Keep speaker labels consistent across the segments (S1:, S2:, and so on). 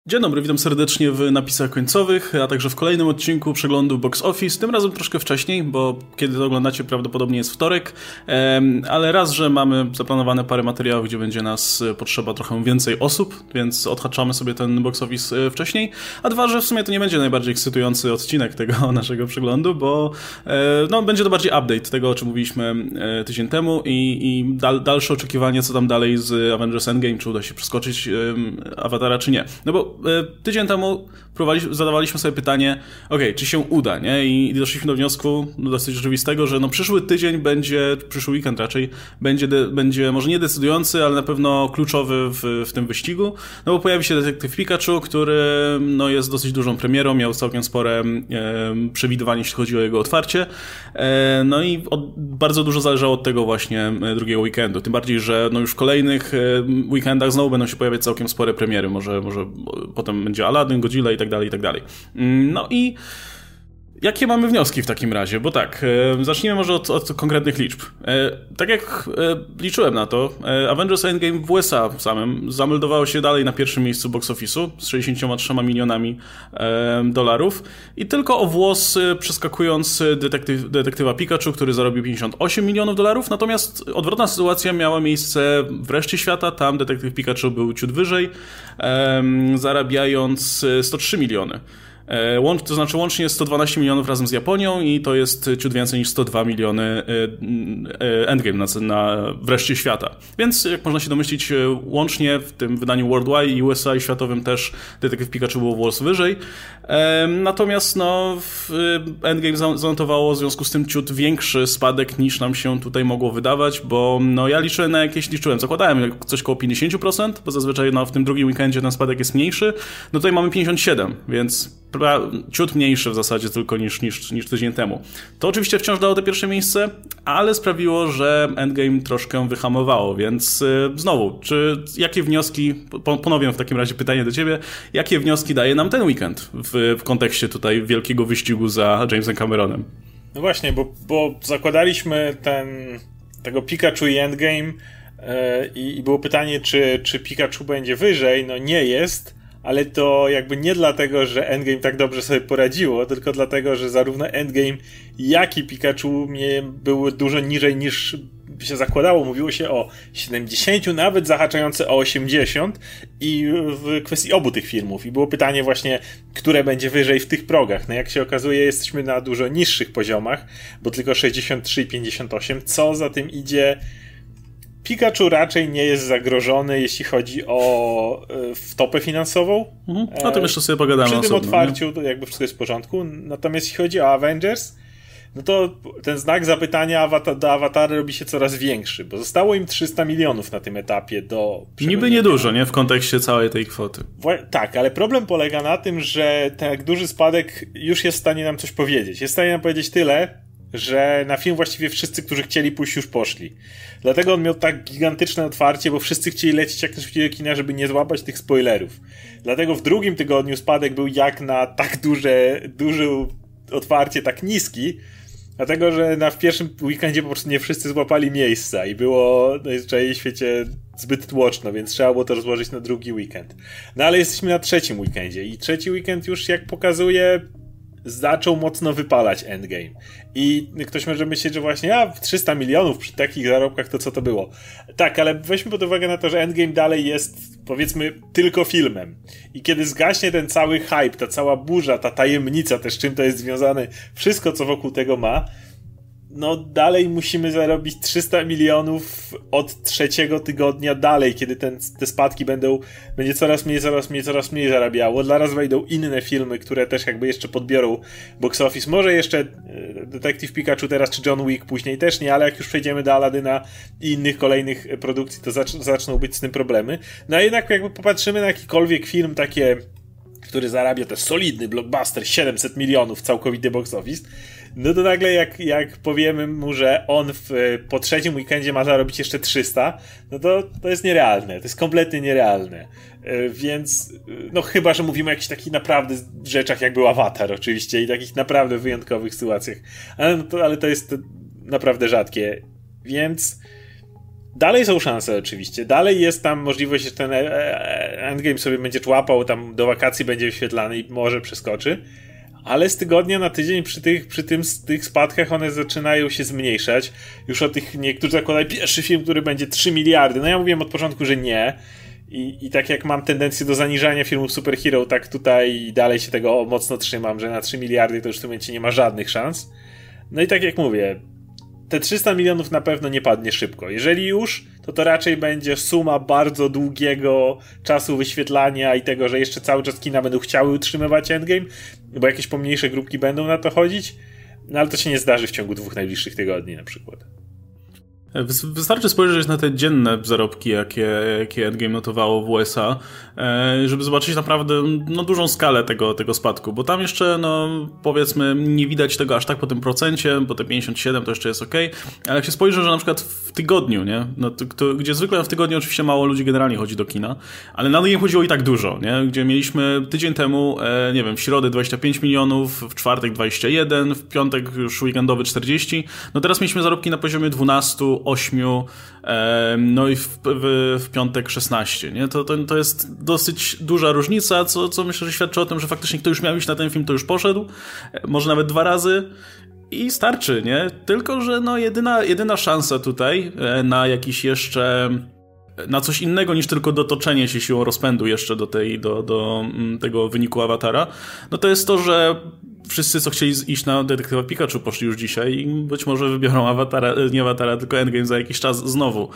S1: Dzień dobry, witam serdecznie w napisach końcowych, a także w kolejnym odcinku przeglądu Box Office, tym razem troszkę wcześniej, bo kiedy to oglądacie prawdopodobnie jest wtorek, ale raz, że mamy zaplanowane parę materiałów, gdzie będzie nas potrzeba trochę więcej osób, więc odhaczamy sobie ten Box Office wcześniej, a dwa, że w sumie to nie będzie najbardziej ekscytujący odcinek tego naszego przeglądu, bo będzie to bardziej update tego, o czym mówiliśmy tydzień temu i dalsze oczekiwanie, co tam dalej z Avengers Endgame, czy uda się przeskoczyć Awatara, czy nie. No bo tydzień temu zadawaliśmy sobie pytanie, czy się uda, nie? I doszliśmy do wniosku dosyć rzeczywistego, że przyszły weekend raczej, będzie może nie decydujący, ale na pewno kluczowy w tym wyścigu, no bo pojawi się Detektyw Pikachu, który jest dosyć dużą premierą, miał całkiem spore przewidywanie, jeśli chodzi o jego otwarcie, i bardzo dużo zależało od tego właśnie drugiego weekendu, tym bardziej, że już w kolejnych weekendach znowu będą się pojawiać całkiem spore premiery, może potem będzie Aladdin, Godzilla i tak dalej, i tak dalej. No i jakie mamy wnioski w takim razie? Bo tak, zacznijmy może od konkretnych liczb. Tak jak liczyłem na to, Avengers Endgame w USA samym zameldowało się dalej na pierwszym miejscu box office'u z 63 milionami dolarów i tylko o włos przeskakując detektywa Pikachu, który zarobił 58 milionów dolarów, natomiast odwrotna sytuacja miała miejsce w reszcie świata, tam detektyw Pikachu był ciut wyżej, zarabiając 103 miliony. To znaczy łącznie 112 milionów razem z Japonią i to jest ciut więcej niż 102 miliony Endgame w reszcie świata. Więc jak można się domyślić, łącznie w tym wydaniu Worldwide i USA i światowym też Detektyw Pikachu było włos wyżej. Natomiast Endgame zanotowało w związku z tym ciut większy spadek niż nam się tutaj mogło wydawać, bo ja zakładałem coś koło 50%, bo zazwyczaj w tym drugim weekendzie ten spadek jest mniejszy. No tutaj mamy 57%, więc ciut mniejszy w zasadzie tylko niż tydzień temu. To oczywiście wciąż dało to pierwsze miejsce, ale sprawiło, że Endgame troszkę wyhamowało, więc znowu, jakie wnioski, ponownie w takim razie pytanie do ciebie, jakie wnioski daje nam ten weekend w kontekście tutaj wielkiego wyścigu za Jamesem Cameronem?
S2: No właśnie, bo zakładaliśmy tego Pikachu i Endgame i było pytanie, czy Pikachu będzie wyżej. No nie jest, ale to jakby nie dlatego, że Endgame tak dobrze sobie poradziło, tylko dlatego, że zarówno Endgame, jak i Pikachu były dużo niżej niż się zakładało. Mówiło się o 70, nawet zahaczające o 80 i w kwestii obu tych filmów. I było pytanie właśnie, które będzie wyżej w tych progach. No jak się okazuje, jesteśmy na dużo niższych poziomach, bo tylko 63 i 58. Co za tym idzie? Pikachu raczej nie jest zagrożony, jeśli chodzi o wtopę finansową.
S1: O tym jeszcze sobie pogadamy
S2: osobno. Przy tym otwarciu
S1: to
S2: jakby wszystko jest w porządku. Natomiast jeśli chodzi o Avengers, no to ten znak zapytania do Awatara robi się coraz większy, bo zostało im 300 milionów na tym etapie do...
S1: Niby niedużo, nie? W kontekście całej tej kwoty.
S2: Tak, ale problem polega na tym, że ten tak duży spadek już jest w stanie nam coś powiedzieć. Jest w stanie nam powiedzieć tyle, że na film właściwie wszyscy, którzy chcieli pójść, już poszli. Dlatego on miał tak gigantyczne otwarcie, bo wszyscy chcieli lecieć jak najszybciej do kina, żeby nie złapać tych spoilerów. Dlatego w drugim tygodniu spadek był jak na tak duże otwarcie, tak niski, dlatego, że w pierwszym weekendzie po prostu nie wszyscy złapali miejsca i było najzwyczajniej w świecie zbyt tłoczno, więc trzeba było to rozłożyć na drugi weekend. No ale jesteśmy na trzecim weekendzie i trzeci weekend już, jak pokazuje, zaczął mocno wypalać Endgame. I ktoś może myśleć, że właśnie 300 milionów przy takich zarobkach, to co to było? Tak, ale weźmy pod uwagę na to, że Endgame dalej jest, powiedzmy, tylko filmem. I kiedy zgaśnie ten cały hype, ta cała burza, ta tajemnica też, czym to jest związane, wszystko co wokół tego ma, no dalej musimy zarobić 300 milionów od trzeciego tygodnia dalej, kiedy te spadki będzie coraz mniej zarabiało. Zaraz wejdą inne filmy, które też jakby jeszcze podbiorą box office. Może jeszcze Detektyw Pikachu teraz, czy John Wick później też nie, ale jak już przejdziemy do Aladyna i innych kolejnych produkcji, to zaczną być z tym problemy. No a jednak jakby popatrzymy na jakikolwiek film który zarabia też solidny blockbuster, 700 milionów całkowity box office, no to nagle jak powiemy mu, że on po trzecim weekendzie ma zarobić jeszcze 300, no to jest nierealne, to jest kompletnie nierealne. Więc, no chyba, że mówimy o jakichś takich naprawdę rzeczach, jak był Avatar oczywiście i takich naprawdę wyjątkowych sytuacjach, ale to jest naprawdę rzadkie. Więc dalej są szanse oczywiście, dalej jest tam możliwość, że ten endgame sobie będzie człapał, tam do wakacji będzie wyświetlany i może przeskoczy, ale z tygodnia na tydzień przy tych spadkach one zaczynają się zmniejszać. Już o tych niektórzy zakładają pierwszy film, który będzie 3 miliardy. No ja mówiłem od początku, że nie. I tak jak mam tendencję do zaniżania filmów superhero, tak tutaj dalej się tego mocno trzymam, że na 3 miliardy to już w tym momencie nie ma żadnych szans. No i tak jak mówię, te 300 milionów na pewno nie padnie szybko. Jeżeli już, to raczej będzie suma bardzo długiego czasu wyświetlania i tego, że jeszcze cały czas kina będą chciały utrzymywać Endgame, bo jakieś pomniejsze grupki będą na to chodzić, no ale to się nie zdarzy w ciągu 2 najbliższych tygodni na przykład.
S1: Wystarczy spojrzeć na te dzienne zarobki, jakie Endgame notowało w USA, żeby zobaczyć naprawdę dużą skalę tego spadku, bo tam jeszcze, powiedzmy, nie widać tego aż tak po tym procencie, bo te 57 to jeszcze jest okej, ale jak się spojrzy, że na przykład w tygodniu, nie? Gdzie zwykle w tygodniu oczywiście mało ludzi generalnie chodzi do kina, ale na Endgame chodziło i tak dużo, nie? Gdzie mieliśmy tydzień temu, nie wiem, w środę 25 milionów, w czwartek 21, w piątek już weekendowy 40, teraz mieliśmy zarobki na poziomie 12, 8, no i w piątek 16, nie? To jest dosyć duża różnica, co myślę, że świadczy o tym, że faktycznie kto już miał iść na ten film, to już poszedł, może nawet 2 razy i starczy, nie? Tylko, że jedyna szansa tutaj na jakiś jeszcze, na coś innego niż tylko dotoczenie się siłą rozpędu jeszcze do tego wyniku Awatara, to jest to, że wszyscy, co chcieli iść na Detektywa Pikachu, poszli już dzisiaj i być może wybiorą nie Awatara, tylko Endgame za jakiś czas znowu.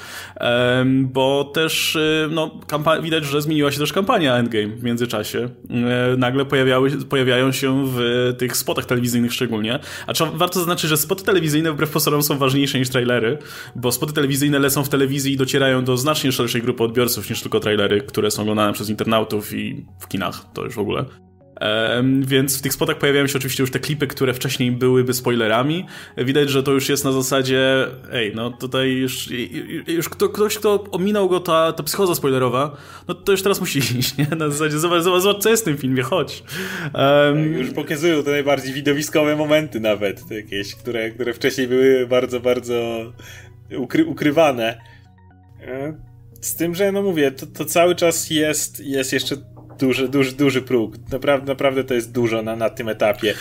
S1: Bo też widać, że zmieniła się też kampania Endgame w międzyczasie. Nagle pojawiają się w tych spotach telewizyjnych szczególnie. A warto zaznaczyć, że spoty telewizyjne wbrew pozorom są ważniejsze niż trailery, bo spoty telewizyjne lecą w telewizji i docierają do znacznie szerszej grupy odbiorców niż tylko trailery, które są oglądane przez internautów i w kinach, to już w ogóle. Więc w tych spotach pojawiają się oczywiście już te klipy, które wcześniej byłyby spoilerami. Widać, że to już jest na zasadzie tutaj już ktoś, kto ominął go ta psychoza spoilerowa, to już teraz musi iść, nie? Na zasadzie zobacz, co jest w tym filmie, chodź.
S2: Już pokazują te najbardziej widowiskowe momenty nawet, jakieś, które wcześniej były bardzo, bardzo ukrywane. Z tym, że mówię, to cały czas jest jeszcze duży próg. Naprawdę to jest dużo na tym etapie.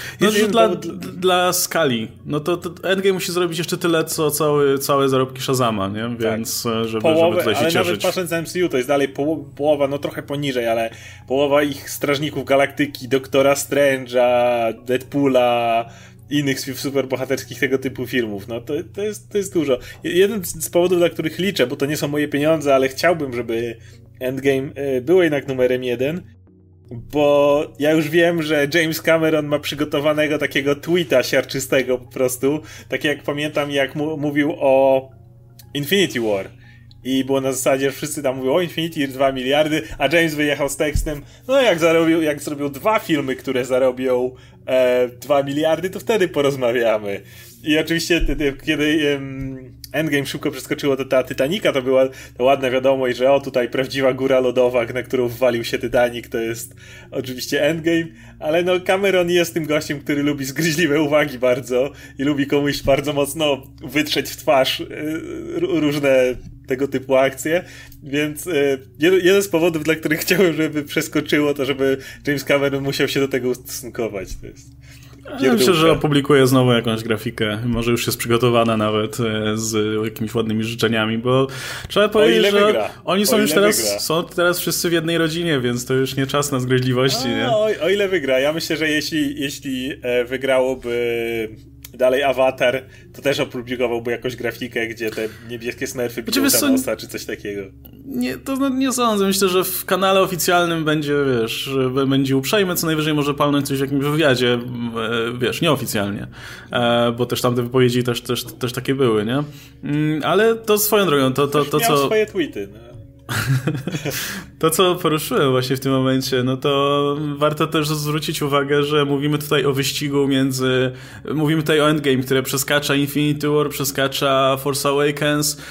S1: Dla skali. To Endgame musi zrobić jeszcze tyle, co całe zarobki Shazama, nie? Więc
S2: tak.
S1: żeby tutaj się
S2: ale
S1: cieszyć.
S2: Nawet patrząc na MCU, to jest dalej połowa, trochę poniżej, ale połowa ich Strażników Galaktyki, Doktora Strange'a, Deadpoola, innych superbohaterskich tego typu filmów. To jest dużo. Jeden z powodów, dla których liczę, bo to nie są moje pieniądze, ale chciałbym, żeby Endgame było jednak numerem 1, bo ja już wiem, że James Cameron ma przygotowanego takiego tweeta siarczystego po prostu, tak jak pamiętam, jak mówił o Infinity War. I było na zasadzie, że wszyscy tam mówią o Infinity 2 miliardy, a James wyjechał z tekstem, jak zrobił 2 filmy, które zarobią 2 miliardy, to wtedy porozmawiamy. I oczywiście kiedy Endgame szybko przeskoczyło do Titanica, to była to ładna wiadomość, że tutaj prawdziwa góra lodowa, na którą wwalił się Titanic, to jest oczywiście Endgame, ale Cameron jest tym gościem, który lubi zgryźliwe uwagi bardzo i lubi komuś bardzo mocno wytrzeć w twarz różne tego typu akcje, więc jeden z powodów, dla których chciałem, żeby przeskoczyło, to żeby James Cameron musiał się do tego ustosunkować. To jest
S1: ja myślę, że opublikuję znowu jakąś grafikę, może już jest przygotowana nawet z jakimiś ładnymi życzeniami, bo trzeba powiedzieć, że oni są już teraz wszyscy w jednej rodzinie, więc to już nie czas na zgryźliwości. Nie?
S2: O ile wygra. Ja myślę, że jeśli wygrałoby dalej Avatar, to też opublikowałby jakąś grafikę, gdzie te niebieskie smerfy biją tam nosa, czy coś takiego.
S1: Nie sądzę. Myślę, że w kanale oficjalnym będzie uprzejmy, co najwyżej może palnąć coś w jakimś wywiadzie, nieoficjalnie. Bo też tamte wypowiedzi też takie były, nie? Ale to swoją drogą, to
S2: miał
S1: co...
S2: swoje tweety,
S1: To, co poruszyłem właśnie w tym momencie, no to warto też zwrócić uwagę, że mówimy tutaj o wyścigu mówimy tutaj o Endgame, które przeskacza Infinity War, przeskacza Force Awakens,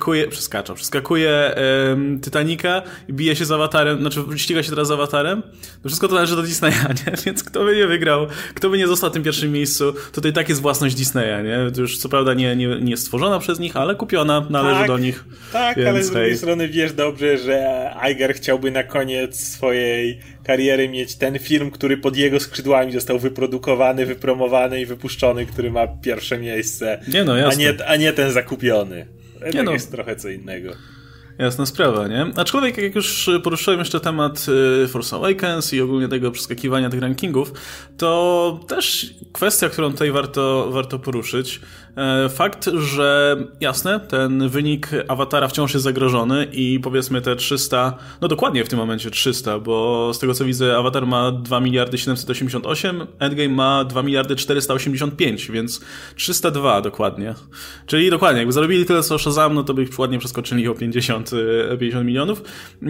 S1: przeskakuje Titanica i bije się z Awatarem, znaczy ściga się teraz z Awatarem. To wszystko to należy do Disneya, nie? Więc kto by nie wygrał, kto by nie został w tym pierwszym miejscu, to i tak jest własność Disneya, nie? To już co prawda nie stworzona przez nich, ale kupiona, należy do nich.
S2: Tak, więc, ale z drugiej strony wiesz dobrze, że Iger chciałby na koniec swojej kariery mieć ten film, który pod jego skrzydłami został wyprodukowany, wypromowany i wypuszczony, który ma pierwsze miejsce,
S1: nie no, jasne.
S2: a nie ten zakupiony.
S1: Nie no.
S2: Jest trochę co innego.
S1: Jasna sprawa, nie? Aczkolwiek jak już poruszyłem jeszcze temat Force Awakens i ogólnie tego przeskakiwania tych rankingów, to też kwestia, którą tutaj warto poruszyć. Fakt, że jasne, ten wynik Awatara wciąż jest zagrożony i powiedzmy te 300, no dokładnie w tym momencie 300, bo z tego co widzę Awatar ma 2 miliardy 788, Endgame ma 2 miliardy 485, więc 302 dokładnie. Czyli dokładnie, jakby zarobili tyle co Shazam, no to by ich ładnie przeskoczyli o 50 milionów.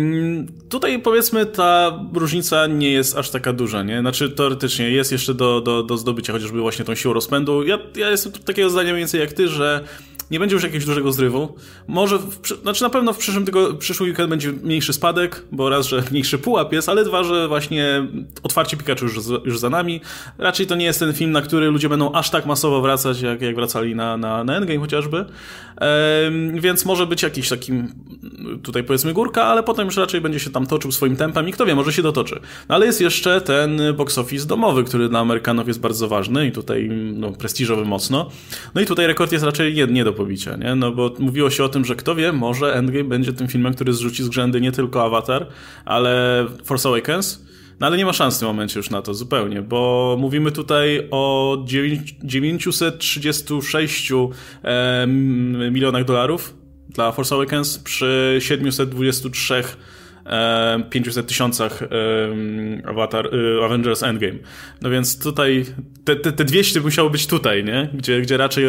S1: Tutaj powiedzmy ta różnica nie jest aż taka duża, nie? Znaczy teoretycznie jest jeszcze do zdobycia chociażby właśnie tą siłą rozpędu. Ja jestem takiego zdania mniej więcej jak ty, że nie będzie już jakiegoś dużego zrywu. Może, znaczy na pewno w przyszły weekend będzie mniejszy spadek, bo raz, że mniejszy pułap jest, ale dwa, że właśnie otwarcie Pikachu już za nami. Raczej to nie jest ten film, na który ludzie będą aż tak masowo wracać, jak wracali na Endgame chociażby. Więc może być jakiś taki tutaj powiedzmy górka, ale potem już raczej będzie się tam toczył swoim tempem i kto wie, może się dotoczy. No, ale jest jeszcze ten box office domowy, który dla Amerykanów jest bardzo ważny i tutaj prestiżowy mocno. No i tutaj rekord jest raczej nie do pobicia, nie? No bo mówiło się o tym, że kto wie, może Endgame będzie tym filmem, który zrzuci z grzędy nie tylko Avatar, ale Force Awakens. No ale nie ma szans w tym momencie już na to zupełnie, bo mówimy tutaj o 936 milionach dolarów dla Force Awakens przy 723 500 tysiącach Avengers Endgame. No więc tutaj te 200 musiało być tutaj, nie? Gdzie raczej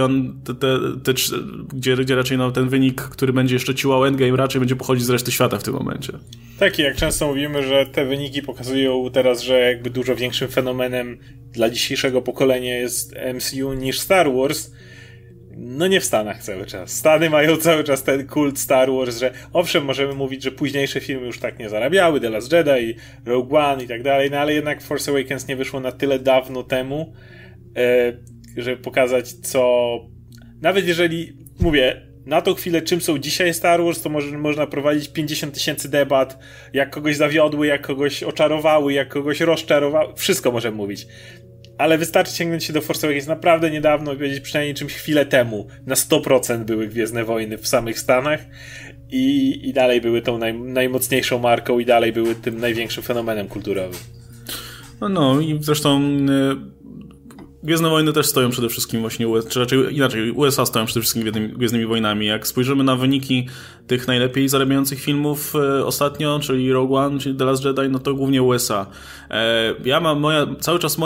S1: gdzie raczej ten wynik, który będzie jeszcze ciłał Endgame, raczej będzie pochodzić z reszty świata w tym momencie.
S2: Tak, i jak często mówimy, że te wyniki pokazują teraz, że jakby dużo większym fenomenem dla dzisiejszego pokolenia jest MCU niż Star Wars. No nie w Stanach cały czas. Stany mają cały czas ten kult Star Wars, że owszem, możemy mówić, że późniejsze filmy już tak nie zarabiały, The Last Jedi, Rogue One i tak dalej, no ale jednak Force Awakens nie wyszło na tyle dawno temu, żeby pokazać co... Nawet jeżeli, mówię, na tą chwilę czym są dzisiaj Star Wars, to można prowadzić 50 000 debat, jak kogoś zawiodły, jak kogoś oczarowały, jak kogoś rozczarowały, wszystko możemy mówić. Ale wystarczy sięgnąć się do Force Awakens naprawdę niedawno i powiedzieć przynajmniej czymś chwilę temu. Na 100% były Gwiezdne Wojny w samych Stanach i dalej były tą najmocniejszą marką i dalej były tym największym fenomenem kulturowym.
S1: No i zresztą Gwiezdne Wojny też stoją przede wszystkim właśnie, czy raczej inaczej, USA stoją przede wszystkim Gwiezdnymi Wojnami. Jak spojrzymy na wyniki tych najlepiej zarabiających filmów ostatnio, czyli Rogue One, czyli The Last Jedi, no to głównie USA. Ja mam cały czas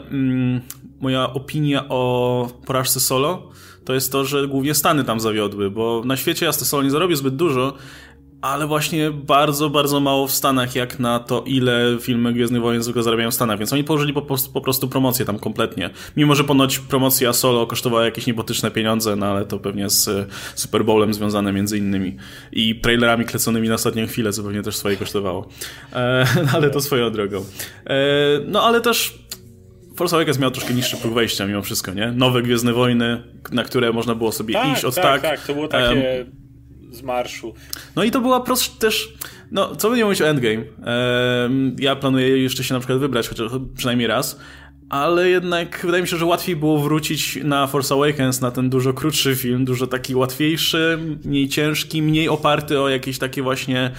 S1: moja opinia o porażce Solo to jest to, że głównie Stany tam zawiodły, bo na świecie jasne Solo nie zarobi zbyt dużo, ale właśnie bardzo, bardzo mało w Stanach jak na to, ile filmy Gwiezdnych Wojen zwykle zarabiają w Stanach, więc oni położyli po prostu promocję tam kompletnie. Mimo, że ponoć promocja Solo kosztowała jakieś niebotyczne pieniądze, no ale to pewnie z Super Bowlem związane między innymi i trailerami kleconymi na ostatnią chwilę, co pewnie też swoje kosztowało. Ale to swoją drogą. No ale też Force Awakens miał troszkę niższy próg wejścia mimo wszystko, nie? Nowe Gwiezdne Wojny, na które można było sobie iść od tak.
S2: Tak, to było takie... z marszu.
S1: No i to była też, no co by nie mówić o Endgame, ja planuję jeszcze się na przykład wybrać, chociaż przynajmniej raz, ale jednak wydaje mi się, że łatwiej było wrócić na Force Awakens, na ten dużo krótszy film, dużo taki łatwiejszy, mniej ciężki, mniej oparty o jakieś takie właśnie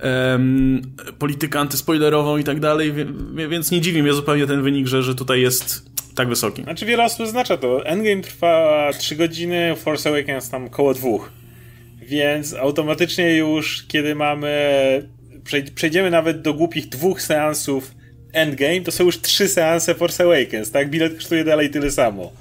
S1: politykę antyspoilerową i tak dalej, więc nie dziwi mnie zupełnie ten wynik, że tutaj jest tak wysoki.
S2: Znaczy wiele osób znacza to. Endgame trwa 3 godziny, Force Awakens tam koło 2. Więc automatycznie już, kiedy przejdziemy nawet do głupich 2 seansów Endgame, to są już 3 seanse Force Awakens, tak? Bilet kosztuje dalej tyle samo.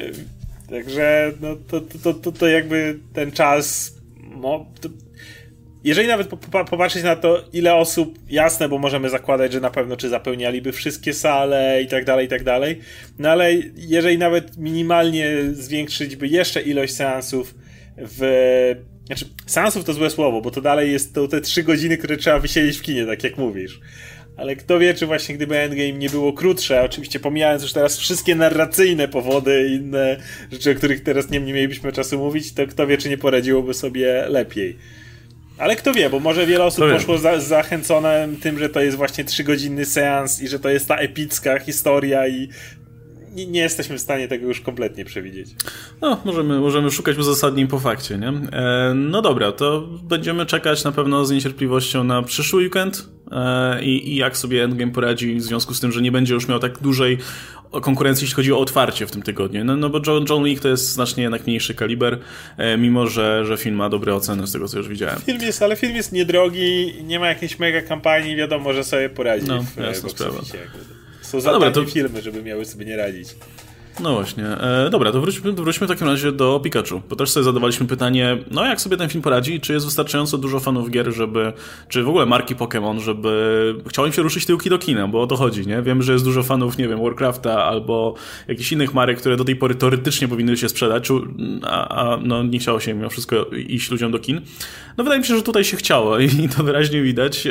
S2: Także no, to jakby ten czas... jeżeli nawet popatrzeć na to, ile osób, jasne, bo możemy zakładać, że na pewno czy zapełnialiby wszystkie sale i tak dalej, no ale jeżeli nawet minimalnie zwiększyć by jeszcze ilość seansów znaczy, seansów to złe słowo, bo to dalej jest to te 3 godziny, które trzeba wysiedzieć w kinie, tak jak mówisz. Ale kto wie, czy właśnie gdyby Endgame nie było krótsze, oczywiście pomijając już teraz wszystkie narracyjne powody i inne rzeczy, o których teraz nie mielibyśmy czasu mówić, to kto wie, czy nie poradziłoby sobie lepiej. Ale kto wie, bo może wiele osób poszło zachęcone tym, że to jest właśnie 3-godzinny seans i że to jest ta epicka historia i nie jesteśmy w stanie tego już kompletnie przewidzieć.
S1: No, możemy szukać uzasadnień po fakcie, nie? No dobra, to będziemy czekać na pewno z niecierpliwością na przyszły weekend i jak sobie Endgame poradzi w związku z tym, że nie będzie już miał tak dużej konkurencji, jeśli chodzi o otwarcie w tym tygodniu. No bo John Wick to jest znacznie jednak mniejszy kaliber, mimo że film ma dobre oceny z tego, co już widziałem.
S2: Film jest niedrogi, nie ma jakiejś mega kampanii, wiadomo, że sobie poradzi w
S1: jasna sprawa.
S2: Są za tanie filmy, żeby miały sobie nie radzić.
S1: No właśnie. Dobra, to wróćmy w takim razie do Pikachu, bo też sobie zadawaliśmy pytanie, no jak sobie ten film poradzi, czy jest wystarczająco dużo fanów gier, czy w ogóle marki Pokémon, żeby chciało im się ruszyć tyłki do kina, bo o to chodzi, nie? Wiemy, że jest dużo fanów, nie wiem, Warcrafta albo jakichś innych marek, które do tej pory teoretycznie powinny się sprzedać, a no nie chciało się mimo wszystko iść ludziom do kin. No wydaje mi się, że tutaj się chciało i to wyraźnie widać.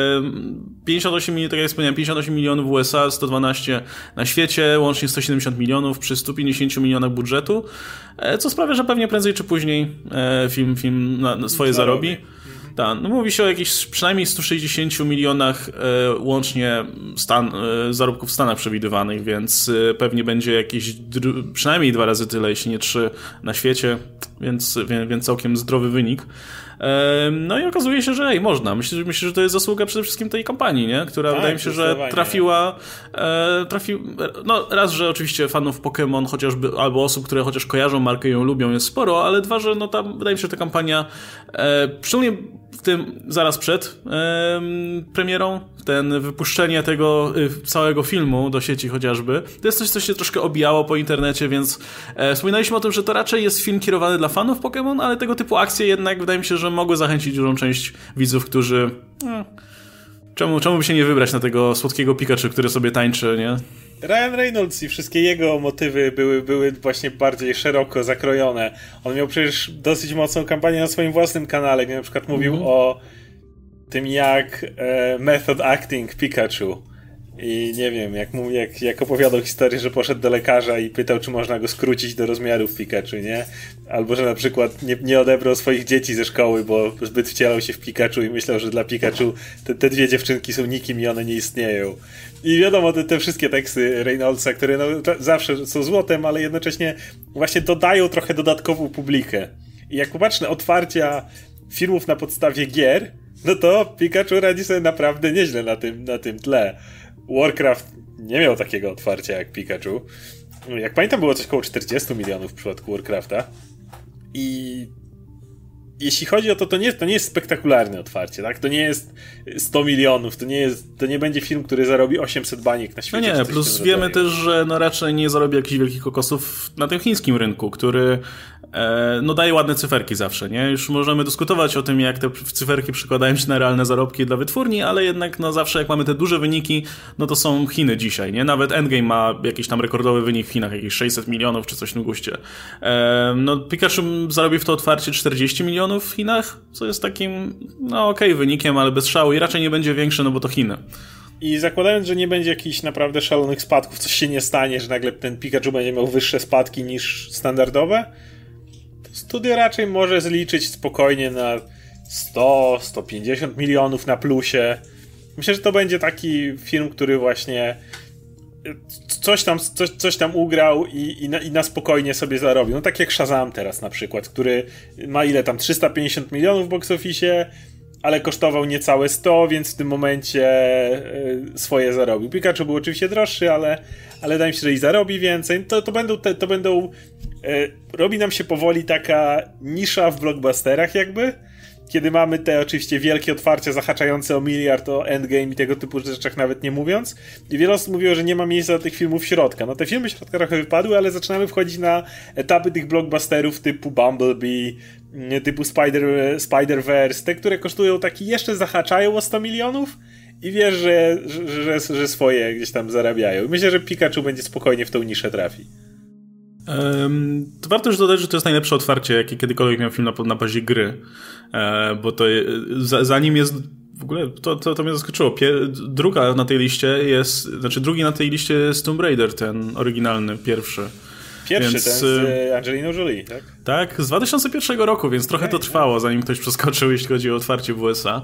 S1: 58, tak jak wspomniałem, 58 milionów w USA, 112 na świecie, łącznie 170 milionów przy 150 milionach budżetu, co sprawia, że pewnie prędzej czy później film na swoje zarobi. Tak, no mówi się o jakichś przynajmniej 160 milionach łącznie zarobków w Stanach przewidywanych, więc pewnie będzie jakieś przynajmniej 2 razy tyle, jeśli nie 3 na świecie, więc całkiem zdrowy wynik. No i okazuje się, że można. Myślę, że to jest zasługa przede wszystkim tej kampanii, nie? Która wydaje mi się, że trafiła no raz, że oczywiście fanów Pokémon chociażby, albo osób, które chociaż kojarzą markę i ją lubią, jest sporo, ale 2, że no tam wydaje mi się, że ta kampania szczególnie w tym zaraz przed premierą, wypuszczenie tego całego filmu do sieci chociażby, to jest coś, co się troszkę obijało po internecie, więc wspominaliśmy o tym, że to raczej jest film kierowany dla fanów Pokémon, ale tego typu akcje jednak wydaje mi się, że mogły zachęcić dużą część widzów, którzy czemu by się nie wybrać na tego słodkiego Pikachu, który sobie tańczy, nie?
S2: Ryan Reynolds i wszystkie jego motywy były właśnie bardziej szeroko zakrojone. On miał przecież dosyć mocną kampanię na swoim własnym kanale, gdzie na przykład mówił o tym, jak method acting Pikachu. I nie wiem, jak opowiadał historię, że poszedł do lekarza i pytał, czy można go skrócić do rozmiarów Pikachu, nie? Albo, że na przykład nie odebrał swoich dzieci ze szkoły, bo zbyt wcielał się w Pikachu i myślał, że dla Pikachu te 2 dziewczynki są nikim i one nie istnieją. I wiadomo, te wszystkie teksty Reynoldsa, które no, zawsze są złotem, ale jednocześnie właśnie dodają trochę dodatkową publikę. I jak popatrz na otwarcia filmów na podstawie gier, no to Pikachu radzi sobie naprawdę nieźle na tym tle. Warcraft nie miał takiego otwarcia jak Pikachu. Jak pamiętam, było coś koło 40 milionów w przypadku Warcrafta. I jeśli chodzi o to nie jest spektakularne otwarcie, tak? To nie jest 100 milionów, to nie będzie film, który zarobi 800 baniek na świecie.
S1: No nie, plus wiemy też, że no raczej nie zarobi jakichś wielkich kokosów na tym chińskim rynku, który no daje ładne cyferki zawsze, nie? Już możemy dyskutować o tym, jak te cyferki przekładają się na realne zarobki dla wytwórni, ale jednak no zawsze jak mamy te duże wyniki, no to są Chiny dzisiaj, nie? Nawet Endgame ma jakiś tam rekordowy wynik w Chinach, jakieś 600 milionów czy coś na guście. No Pikachu zarobi w to otwarcie 40 milionów w Chinach, co jest takim, no okej, wynikiem, ale bez szału i raczej nie będzie większy, no bo to Chiny.
S2: I zakładając, że nie będzie jakichś naprawdę szalonych spadków, coś się nie stanie, że nagle ten Pikachu będzie miał wyższe spadki niż standardowe, studio raczej może zliczyć spokojnie na 100-150 milionów na plusie. Myślę, że to będzie taki film, który właśnie coś tam ugrał i na spokojnie sobie zarobił. No tak jak Shazam teraz na przykład, który ma ile tam 350 milionów w box office, ale kosztował niecałe 100, więc w tym momencie swoje zarobił. Pikachu był oczywiście droższy, ale wydaje mi się, że i zarobi więcej. To będą robi nam się powoli taka nisza w blockbusterach jakby kiedy mamy te oczywiście wielkie otwarcia zahaczające o miliard, o Endgame i tego typu rzeczach nawet nie mówiąc. I wiele osób mówiło, że nie ma miejsca do tych filmów środka. No te filmy środka trochę wypadły, ale zaczynamy wchodzić na etapy tych blockbusterów typu Bumblebee, typu Spider-Verse, te, które kosztują taki, jeszcze zahaczają o 100 milionów i wiesz, że swoje gdzieś tam zarabiają. Myślę, że Pikachu będzie spokojnie w tą niszę trafi.
S1: To warto już dodać, że to jest najlepsze otwarcie, jakie kiedykolwiek miał film na bazie gry, bo to zanim jest w ogóle, to mnie zaskoczyło. Drugi na tej liście jest Tomb Raider, ten oryginalny, pierwszy.
S2: Pierwszy, więc, ten z Angeliną Jolie, tak?
S1: Tak, z 2001 roku, więc trochę to trwało, zanim ktoś przeskoczył, jeśli chodzi o otwarcie w USA.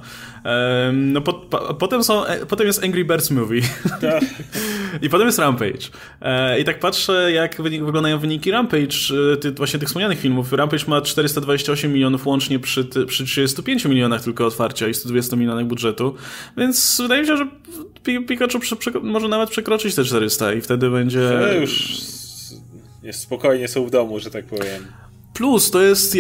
S1: Potem jest Angry Birds Movie. Tak. I potem jest Rampage. I tak patrzę, jak wyglądają wyniki Rampage, właśnie tych wspomnianych filmów. Rampage ma 428 milionów łącznie przy 35 milionach tylko otwarcia i 120 milionach budżetu, więc wydaje mi się, że Pikachu może nawet przekroczyć te 400 i wtedy będzie...
S2: Jest spokojnie, są w domu, że tak powiem.
S1: Plus to jest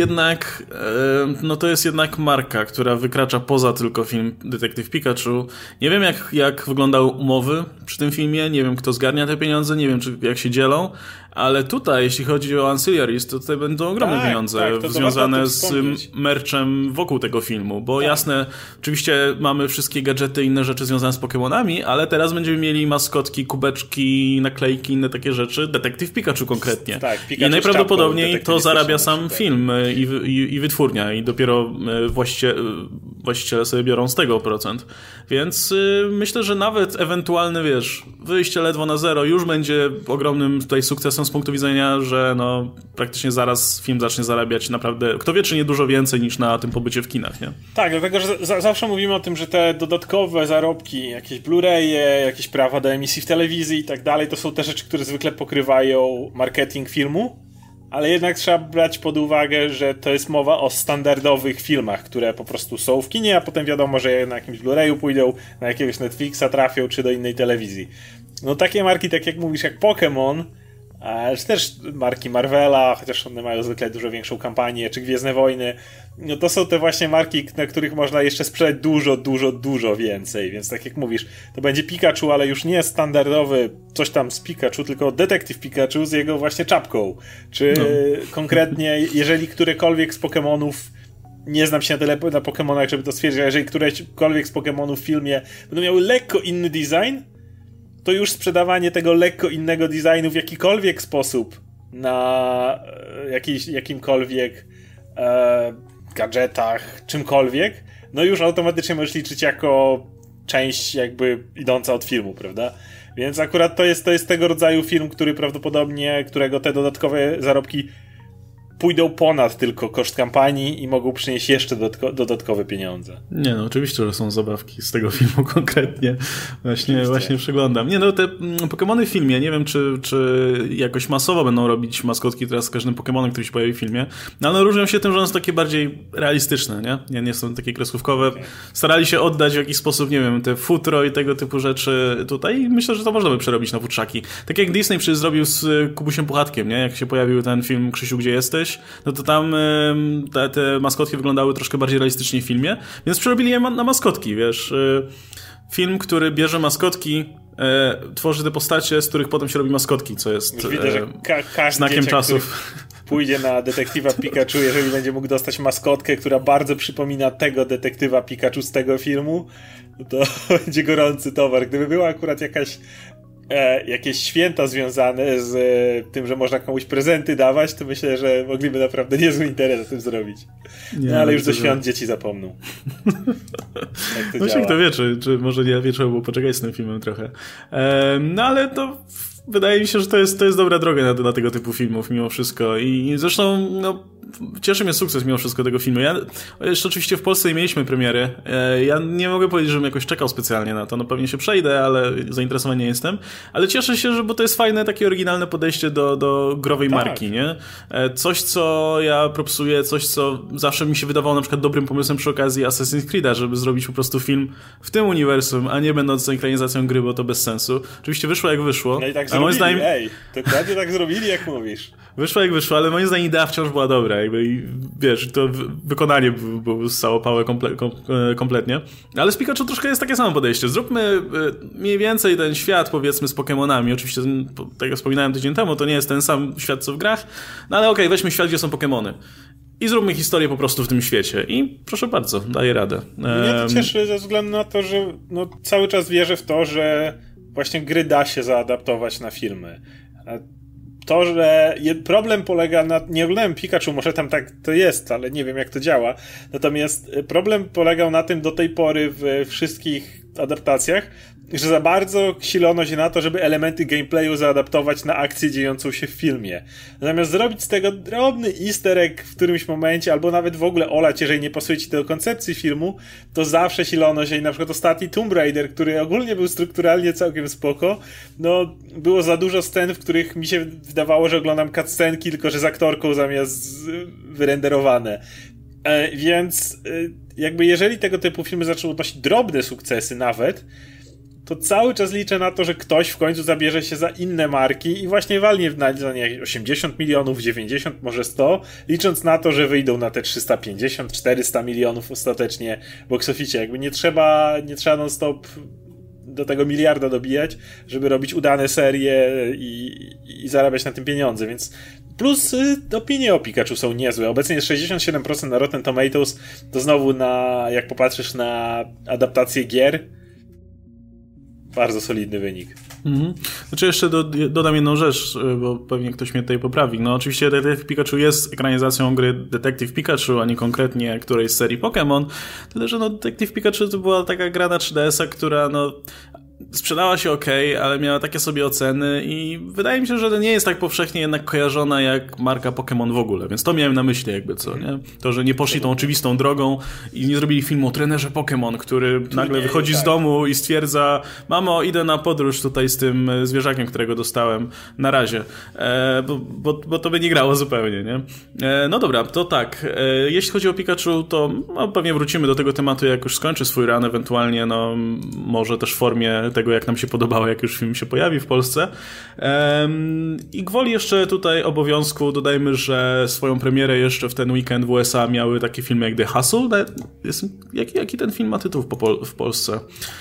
S1: jednak marka, która wykracza poza tylko film Detektyw Pikachu. Nie wiem jak wyglądały umowy przy tym filmie, nie wiem kto zgarnia te pieniądze, nie wiem jak się dzielą, ale tutaj jeśli chodzi o ancillaries, to tutaj będą ogromne pieniądze związane z merchem wokół tego filmu, bo jasne, oczywiście mamy wszystkie gadżety i inne rzeczy związane z Pokemonami, ale teraz będziemy mieli maskotki, kubeczki, naklejki, inne takie rzeczy, Detektyw Pikachu konkretnie.
S2: Tak, Pikachu
S1: i najprawdopodobniej to zarabia sam film i wytwórnia i dopiero właściciele sobie biorą z tego procent. Więc myślę, że nawet ewentualne, wyjście ledwo na zero już będzie ogromnym tutaj sukcesem z punktu widzenia, że praktycznie zaraz film zacznie zarabiać naprawdę, kto wie, czy nie dużo więcej niż na tym pobycie w kinach, nie?
S2: Tak, dlatego, że zawsze mówimy o tym, że te dodatkowe zarobki, jakieś Blu-raye, jakieś prawa do emisji w telewizji i tak dalej, to są te rzeczy, które zwykle pokrywają marketing filmu, ale jednak trzeba brać pod uwagę, że to jest mowa o standardowych filmach, które po prostu są w kinie, a potem wiadomo, że na jakimś Blu-rayu pójdą, na jakiegoś Netflixa trafią, czy do innej telewizji. No takie marki, tak jak mówisz, jak Pokémon, czy też marki Marvela, chociaż one mają zwykle dużo większą kampanię, czy Gwiezdne Wojny, no to są te właśnie marki, na których można jeszcze sprzedać dużo więcej, więc tak jak mówisz, to będzie Pikachu, ale już nie standardowy coś tam z Pikachu, tylko Detektyw Pikachu z jego właśnie czapką, czy konkretnie, jeżeli którekolwiek z Pokemonów, nie znam się na tyle na Pokemonach, żeby to stwierdzić, ale jeżeli którekolwiek z Pokemonów w filmie będą miały lekko inny design, to już sprzedawanie tego lekko innego designu w jakikolwiek sposób na jakimkolwiek gadżetach, czymkolwiek, no już automatycznie możesz liczyć jako część jakby idąca od filmu, prawda? Więc akurat to jest tego rodzaju film, którego te dodatkowe zarobki pójdą ponad tylko koszt kampanii i mogą przynieść jeszcze dodatkowe pieniądze.
S1: Nie, oczywiście, że są zabawki z tego filmu konkretnie. Właśnie przeglądam. Te Pokemony w filmie, nie wiem, czy jakoś masowo będą robić maskotki teraz z każdym Pokemonem, który się pojawi w filmie, ale one różnią się tym, że one są takie bardziej realistyczne, nie są takie kreskówkowe. Okay. Starali się oddać w jakiś sposób, nie wiem, te futro i tego typu rzeczy tutaj i myślę, że to można by przerobić na futrzaki. Tak jak Disney przecież zrobił z Kubusiem Puchatkiem, nie? Jak się pojawił ten film Krzysiu, gdzie jesteś? No to tam te maskotki wyglądały troszkę bardziej realistycznie w filmie, więc przerobili je na maskotki, Film, który bierze maskotki, tworzy te postacie, z których potem się robi maskotki, co jest
S2: widzę, że
S1: znakiem czasów.
S2: Pójdzie na Detektywa Pikachu, jeżeli będzie mógł dostać maskotkę, która bardzo przypomina tego Detektywa Pikachu z tego filmu, to będzie gorący towar. Gdyby była akurat jakieś święta związane z tym, że można komuś prezenty dawać, to myślę, że mogliby naprawdę niezły interes na tym zrobić. Ale już do świąt dzieci zapomną.
S1: Tak to właśnie kto wie, czy może nie trzeba było poczekać z tym filmem trochę. Ale to wydaje mi się, że to jest dobra droga na tego typu filmów mimo wszystko i zresztą cieszy mnie sukces mimo wszystko tego filmu. Jeszcze oczywiście w Polsce nie mieliśmy premiery. Ja nie mogę powiedzieć, żebym jakoś czekał specjalnie na to. Pewnie się przejdę, ale zainteresowany nie jestem. Ale cieszę się, bo to jest fajne, takie oryginalne podejście do growej marki, nie? Coś, co ja propsuję, coś, co zawsze mi się wydawało na przykład dobrym pomysłem przy okazji Assassin's Creed'a, żeby zrobić po prostu film w tym uniwersum, a nie będąc ekranizacją gry, bo to bez sensu. Oczywiście wyszło jak wyszło.
S2: No i tak zrobili, dokładnie tak zrobili, jak mówisz.
S1: Wyszło jak wyszło, ale moim zdaniem idea wciąż była dobra. jakby i wiesz, to wykonanie było ssałopałe kompletnie. Ale z Pikachu troszkę jest takie samo podejście. Zróbmy mniej więcej ten świat, powiedzmy, z Pokemonami. Oczywiście, tak jak wspominałem tydzień temu, to nie jest ten sam świat, co w grach, no ale okej, weźmy świat, gdzie są Pokemony. I zróbmy historię po prostu w tym świecie. I proszę bardzo, daję radę.
S2: Mnie to cieszy ze względu na to, że no, cały czas wierzę w to, że właśnie gry da się zaadaptować na filmy. To, że problem polega na... Nie oglądałem Pikachu, może tam tak to jest, ale nie wiem jak to działa. Natomiast problem polegał na tym do tej pory w wszystkich adaptacjach, że za bardzo ksilono się na to, żeby elementy gameplayu zaadaptować na akcję dziejącą się w filmie. Zamiast zrobić z tego drobny easter egg w którymś momencie, albo nawet w ogóle olać, jeżeli nie pasuje ci do koncepcji filmu, to zawsze silono się i na przykład ostatni Tomb Raider, który ogólnie był strukturalnie całkiem spoko, no było za dużo scen, w których mi się wydawało, że oglądam cutscenki, tylko że z aktorką zamiast wyrenderowane. Więc jakby jeżeli tego typu filmy zaczną odnosić drobne sukcesy nawet, to cały czas liczę na to, że ktoś w końcu zabierze się za inne marki i właśnie walnie za nie 80 milionów, 90, może 100, licząc na to, że wyjdą na te 350, 400 milionów ostatecznie w box office. Jakby nie trzeba non-stop do tego miliarda dobijać, żeby robić udane serie i zarabiać na tym pieniądze, więc plus opinie o Pikachu są niezłe. Obecnie jest 67% na Rotten Tomatoes, to znowu jak popatrzysz na adaptację gier, bardzo solidny wynik.
S1: Znaczy jeszcze dodam jedną rzecz, bo pewnie ktoś mnie tutaj poprawi. No oczywiście Detective Pikachu jest ekranizacją gry Detective Pikachu, a nie konkretnie którejś z serii Pokémon. Tyle, że no Detective Pikachu to była taka gra na 3DS-a, która no sprzedała się okej, ale miała takie sobie oceny i wydaje mi się, że to nie jest tak powszechnie jednak kojarzona jak marka Pokémon w ogóle, więc to miałem na myśli jakby co, nie? To, że nie poszli tą oczywistą drogą i nie zrobili filmu o trenerze Pokémon, który nagle wychodzi z domu i stwierdza: mamo, idę na podróż tutaj z tym zwierzakiem, którego dostałem, na razie, bo to by nie grało zupełnie, nie? No dobra, to tak, jeśli chodzi o Pikachu, to no, pewnie wrócimy do tego tematu, jak już skończy swój run, ewentualnie no może też w formie tego, jak nam się podobało, jak już film się pojawi w Polsce. I gwoli jeszcze tutaj obowiązku dodajmy, że swoją premierę jeszcze w ten weekend w USA miały takie filmy jak The Hustle. Jaki ten film ma tytuł w Polsce?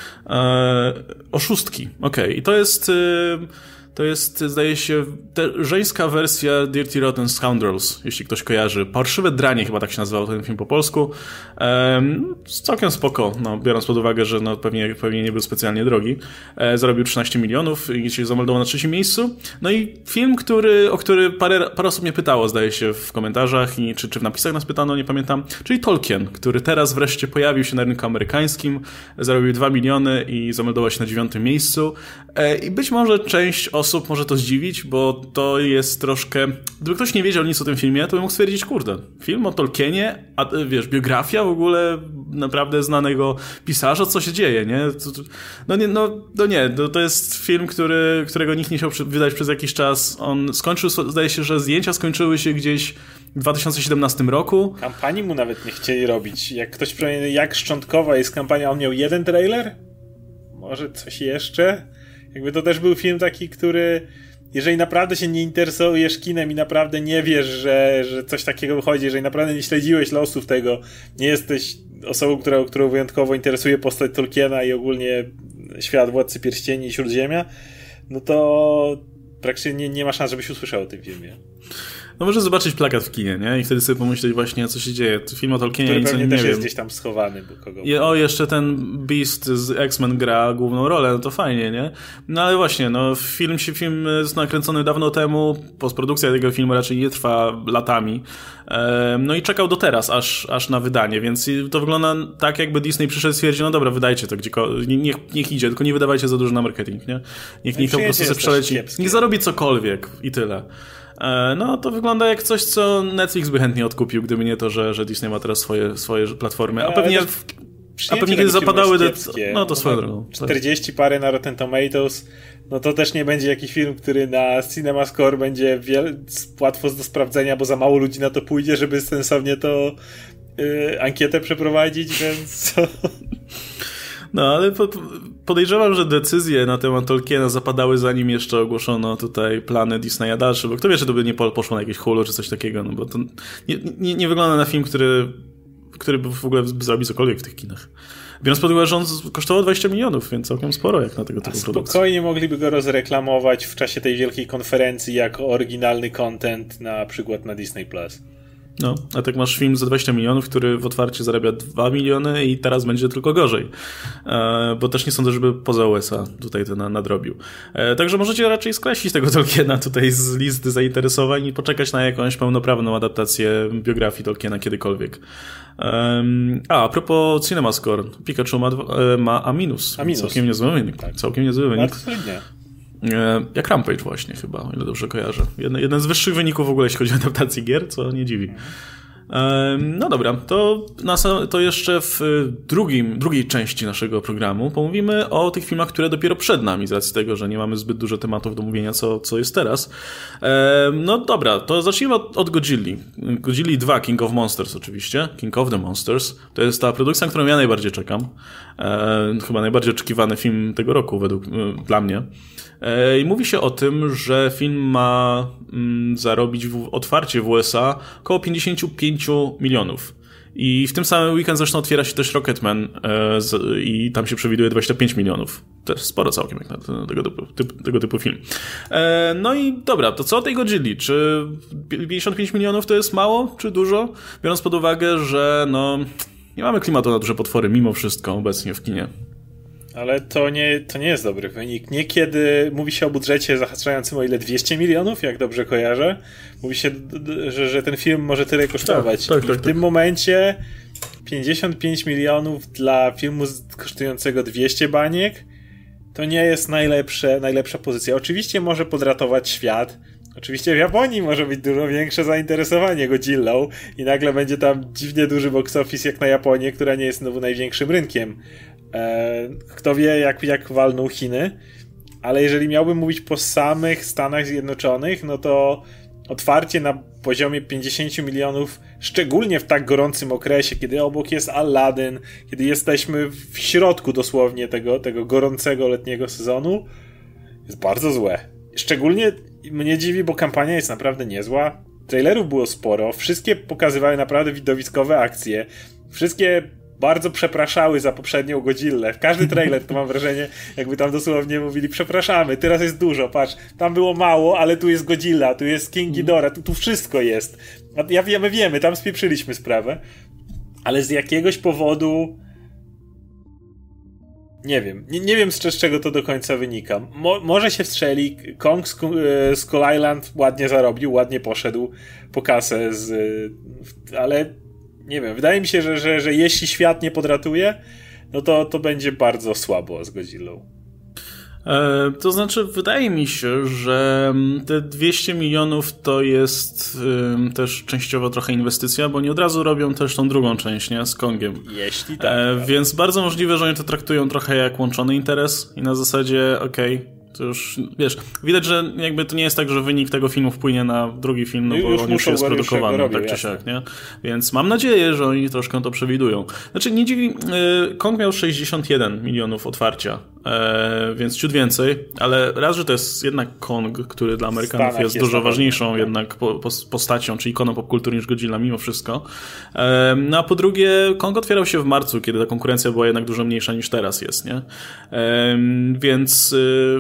S1: Oszustki. Okej. I to jest, zdaje się, żeńska wersja Dirty Rotten Scoundrels, jeśli ktoś kojarzy. Parszywe dranie chyba tak się nazywał ten film po polsku. Całkiem spoko, no, biorąc pod uwagę, że no, pewnie nie był specjalnie drogi. Zarobił 13 milionów i się zameldował na 3. miejscu. No i film, o który parę osób mnie pytało, zdaje się, w komentarzach czy w napisach nas pytano, nie pamiętam, czyli Tolkien, który teraz wreszcie pojawił się na rynku amerykańskim, zarobił 2 miliony i zameldował się na 9. miejscu. I być może część osób może to zdziwić, bo to jest troszkę... Gdyby ktoś nie wiedział nic o tym filmie, to by mógł stwierdzić, kurde, film o Tolkienie, a wiesz, biografia w ogóle naprawdę znanego pisarza, co się dzieje, nie? To jest film, którego nikt nie chciał wydać przez jakiś czas. On skończył, zdaje się, że zdjęcia skończyły się gdzieś w 2017 roku.
S2: Kampanii mu nawet nie chcieli robić. Jak ktoś powie, jak szczątkowa jest kampania, on miał jeden trailer? Może coś jeszcze? Jakby to też był film taki, który jeżeli naprawdę się nie interesujesz kinem i naprawdę nie wiesz, że coś takiego wychodzi, jeżeli naprawdę nie śledziłeś losów tego, nie jesteś osobą, którą wyjątkowo interesuje postać Tolkiena i ogólnie świat Władcy Pierścieni i Śródziemia, no to praktycznie nie ma szans, żebyś usłyszał o tym filmie.
S1: No może zobaczyć plakat w kinie, nie? I wtedy sobie pomyśleć właśnie, co się dzieje. Film o Tolkienie,
S2: który pewnie
S1: nie
S2: też
S1: wiem.
S2: jest gdzieś tam schowany. Bo kogo...
S1: jeszcze ten Beast z X-Men gra główną rolę, no to fajnie, nie? No ale właśnie, no film jest nakręcony dawno temu, postprodukcja tego filmu raczej nie trwa latami. No i czekał do teraz, aż na wydanie, więc to wygląda tak, jakby Disney przyszedł i stwierdził, no dobra, wydajcie to niech idzie, tylko nie wydawajcie za dużo na marketing, nie? Niech to po prostu sobie przeleci. Niech zarobi cokolwiek i tyle. No to wygląda jak coś, co Netflix by chętnie odkupił, gdyby nie to, że Disney ma teraz swoje platformy. A pewnie kiedy zapadały... No to swoją drogą.
S2: 40 parę na Rotten Tomatoes, no to też nie będzie jakiś film, który na CinemaScore będzie łatwo do sprawdzenia, bo za mało ludzi na to pójdzie, żeby sensownie to ankietę przeprowadzić, więc...
S1: No, ale podejrzewam, że decyzje na temat Tolkiena zapadały, zanim jeszcze ogłoszono tutaj plany Disneya dalsze, bo kto wie, czy to by nie poszło na jakieś Hulu czy coś takiego, no bo to nie wygląda na film, który by w ogóle zrobił cokolwiek w tych kinach. Biorąc pod uwagę, że on kosztował 20 milionów, więc całkiem sporo jak na tego typu produkcję.
S2: Spokojnie mogliby go rozreklamować w czasie tej wielkiej konferencji jako oryginalny content na przykład na Disney+.
S1: No, a tak masz film za 20 milionów, który w otwarcie zarabia 2 miliony i teraz będzie tylko gorzej. Bo też nie sądzę, żeby poza USA tutaj to nadrobił. Także możecie raczej skreślić tego Tolkiena tutaj z listy zainteresowań i poczekać na jakąś pełnoprawną adaptację biografii Tolkiena kiedykolwiek. A propos CinemaScore, Pikachu ma A-. Całkiem niezły wynik.
S2: Tak.
S1: Całkiem niezły wynik.
S2: Absolutnie.
S1: Jak Rampage właśnie chyba, o ile dobrze kojarzę. Jeden z wyższych wyników w ogóle, jeśli chodzi o adaptację gier, co nie dziwi. No dobra, to jeszcze w drugiej części naszego programu pomówimy o tych filmach, które dopiero przed nami, z racji tego, że nie mamy zbyt dużo tematów do mówienia, co jest teraz. No dobra, to zacznijmy od Godzilli. Godzilli 2, King of Monsters oczywiście. King of the Monsters. To jest ta produkcja, na którą ja najbardziej czekam. Chyba najbardziej oczekiwany film tego roku dla mnie. I mówi się o tym, że film ma zarobić otwarcie w USA około 55 milionów. I w tym samym weekend zresztą otwiera się też Rocketman i tam się przewiduje 25 milionów. Też sporo całkiem jak na tego typu film. No i dobra, to co o tej Godzilli? Czy 55 milionów to jest mało, czy dużo? Biorąc pod uwagę, że nie mamy klimatu na duże potwory mimo wszystko obecnie w kinie.
S2: Ale to nie jest dobry wynik. Niekiedy mówi się o budżecie zahaczającym o ile 200 milionów, jak dobrze kojarzę. Mówi się, że ten film może tyle kosztować.
S1: Tak,
S2: w tym momencie 55 milionów dla filmu kosztującego 200 baniek to nie jest najlepsza pozycja. Oczywiście może podratować świat. Oczywiście w Japonii może być dużo większe zainteresowanie Godzillą i nagle będzie tam dziwnie duży box office jak na Japonię, która nie jest znowu największym rynkiem. Kto wie jak walną Chiny, ale jeżeli miałbym mówić po samych Stanach Zjednoczonych, no to otwarcie na poziomie 50 milionów, szczególnie w tak gorącym okresie, kiedy obok jest Aladdin, kiedy jesteśmy w środku dosłownie tego gorącego letniego sezonu, jest bardzo złe. Szczególnie mnie dziwi, bo kampania jest naprawdę niezła. Trailerów było sporo, wszystkie pokazywały naprawdę widowiskowe akcje, wszystkie bardzo przepraszały za poprzednią Godzillę. W każdy trailer to mam wrażenie, jakby tam dosłownie mówili, przepraszamy, teraz jest dużo, patrz, tam było mało, ale tu jest Godzilla, tu jest King Ghidorah, tu wszystko jest. My wiemy, tam spieprzyliśmy sprawę, ale z jakiegoś powodu nie wiem z czego to do końca wynika. Może się wstrzeli, Kong Skull Island ładnie zarobił, ładnie poszedł po kasę, ale nie wiem, wydaje mi się, że jeśli świat nie podratuje, no to będzie bardzo słabo z Godzillą.
S1: To znaczy, wydaje mi się, że te 200 milionów to jest też częściowo trochę inwestycja, bo nie od razu robią też tą drugą część, nie? Z Kongiem.
S2: Jeśli tak.
S1: Więc bardzo możliwe, że oni to traktują trochę jak łączony interes i na zasadzie, to już, wiesz, widać, że jakby to nie jest tak, że wynik tego filmu wpłynie na drugi film, no bo on już jest produkowany, tak czy siak, nie? Więc mam nadzieję, że oni troszkę to przewidują. Znaczy, nie dziwi, Kong miał 61 milionów otwarcia, więc ciut więcej, ale raz, że to jest jednak Kong, który dla Amerykanów jest dużo ważniejszą jednak postacią, czy ikoną popkultury niż Godzilla mimo wszystko. No a po drugie, Kong otwierał się w marcu, kiedy ta konkurencja była jednak dużo mniejsza niż teraz jest, nie? Więc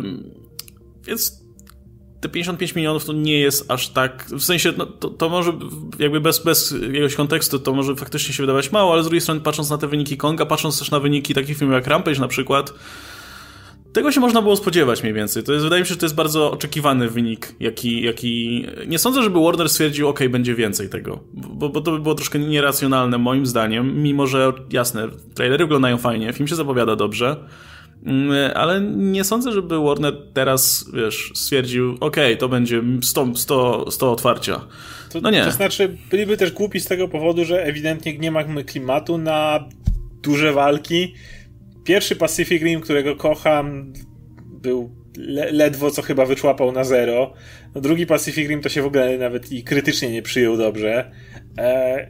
S1: te 55 milionów to nie jest aż tak, w sensie to może jakby bez jakiegoś kontekstu to może faktycznie się wydawać mało, ale z drugiej strony patrząc na te wyniki Konga, patrząc też na wyniki takich filmów jak Rampage na przykład, tego się można było spodziewać mniej więcej. Wydaje mi się, że to jest bardzo oczekiwany wynik, jaki... Nie sądzę, żeby Warner stwierdził, będzie więcej tego, bo to by było troszkę nieracjonalne moim zdaniem, mimo że jasne, trailery wyglądają fajnie, film się zapowiada dobrze, ale nie sądzę, żeby Warner teraz, stwierdził, to będzie 100 otwarcia. No nie.
S2: To znaczy, byliby też głupi z tego powodu, że ewidentnie nie mamy klimatu na duże walki. Pierwszy Pacific Rim, którego kocham, był ledwo co chyba wyczłapał na 0. No drugi Pacific Rim to się w ogóle nawet i krytycznie nie przyjął dobrze.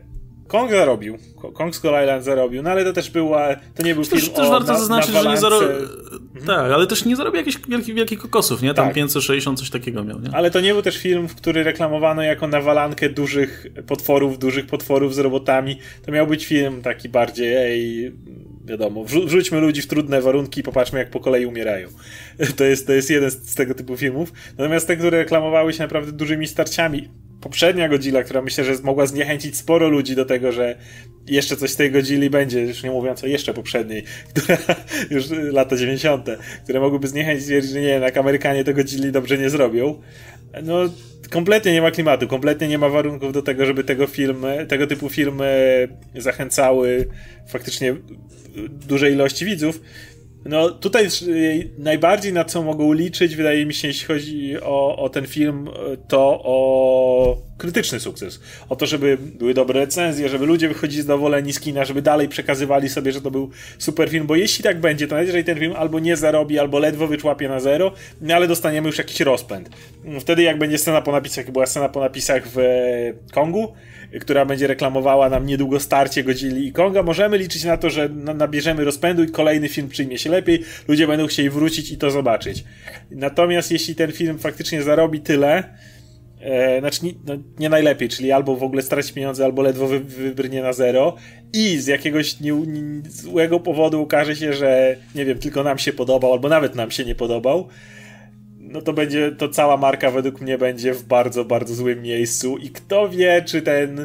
S2: Kong zarobił. Kong Skull Island zarobił, no ale to też to nie był film
S1: też warto zaznaczyć, że nie zarobił. Tak, ale też nie zarobił jakichś wielkich kokosów, nie? Tam tak. 560 coś takiego miał, nie?
S2: Ale to nie był też film, w który reklamowano jako nawalankę dużych potworów z robotami. To miał być film taki bardziej, wiadomo, wrzućmy ludzi w trudne warunki i popatrzmy, jak po kolei umierają. To jest jeden z tego typu filmów. Natomiast te, które reklamowały się naprawdę dużymi starciami, poprzednia Godzilla, która myślę, że mogła zniechęcić sporo ludzi do tego, że jeszcze coś z tej Godzilli będzie, już nie mówiąc o jeszcze poprzedniej, która już lata 90., które mogłyby zniechęcić, stwierdzić, że nie, jak Amerykanie to Godzilli dobrze nie zrobią. No, kompletnie nie ma klimatu, kompletnie nie ma warunków do tego, żeby tego typu filmy zachęcały faktycznie dużej ilości widzów. No tutaj najbardziej na co mogą liczyć, wydaje mi się, jeśli chodzi o ten film, to o krytyczny sukces. O to, żeby były dobre recenzje, żeby ludzie wychodzili zadowoleni z kina, żeby dalej przekazywali sobie, że to był super film, bo jeśli tak będzie, to nawet jeżeli ten film albo nie zarobi, albo ledwo wyczłapie na zero, no ale dostaniemy już jakiś rozpęd. Wtedy jak będzie scena po napisach, jak była scena po napisach w Kongu, która będzie reklamowała nam niedługo starcie Godzilli i Konga, możemy liczyć na to, że nabierzemy rozpędu i kolejny film przyjmie się lepiej, ludzie będą chcieli wrócić i to zobaczyć. Natomiast jeśli ten film faktycznie zarobi tyle, znaczy nie najlepiej, czyli albo w ogóle straci pieniądze, albo ledwo wybrnie na zero i z jakiegoś złego powodu okaże się, że nie wiem, tylko nam się podobał, albo nawet nam się nie podobał, no to cała marka według mnie będzie w bardzo, bardzo złym miejscu i kto wie, czy ten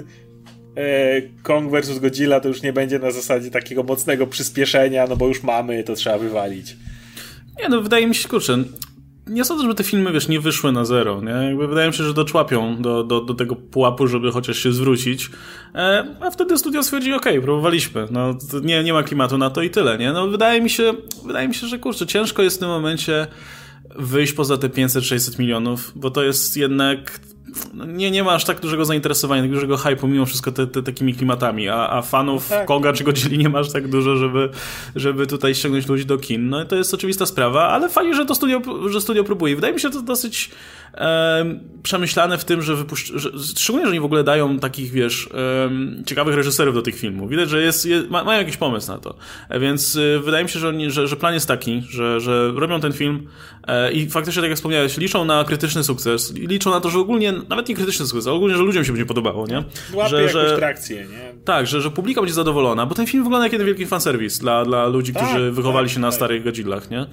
S2: Kong vs. Godzilla to już nie będzie na zasadzie takiego mocnego przyspieszenia, no bo już mamy, to trzeba wywalić.
S1: Nie, no wydaje mi się, kurczę, nie sądzę, żeby te filmy, wiesz, nie wyszły na zero, nie? Jakby wydaje mi się, że doczłapią do tego pułapu, żeby chociaż się zwrócić, a wtedy studio stwierdzi, okej, próbowaliśmy, no nie ma klimatu na to i tyle, nie? No wydaje mi się, że kurczę, ciężko jest w tym momencie wyjść poza te 500-600 milionów, bo to jest jednak nie ma aż tak dużego zainteresowania, tak dużego hype'u mimo wszystko takimi klimatami, a fanów tak. Konga czy Godzilli nie ma aż tak dużo, żeby tutaj ściągnąć ludzi do kin. No i to jest oczywista sprawa, ale fajnie, że studio próbuje. Wydaje mi się to dosyć przemyślane w tym, że szczególnie, że oni w ogóle dają takich, wiesz, ciekawych reżyserów do tych filmów. Widać, że mają jakiś pomysł na to. Więc wydaje mi się, że plan jest taki, że robią ten film i faktycznie, tak jak wspomniałeś, liczą na krytyczny sukces, liczą na to, że ogólnie, nawet nie krytyczny sukces, ale ogólnie, że ludziom się będzie podobało, nie?
S2: Łapie jakąś trakcję, nie?
S1: Tak, że publika będzie zadowolona, bo ten film wygląda jak jeden wielki fanserwis dla ludzi, którzy wychowali się na starych Godzillach, nie?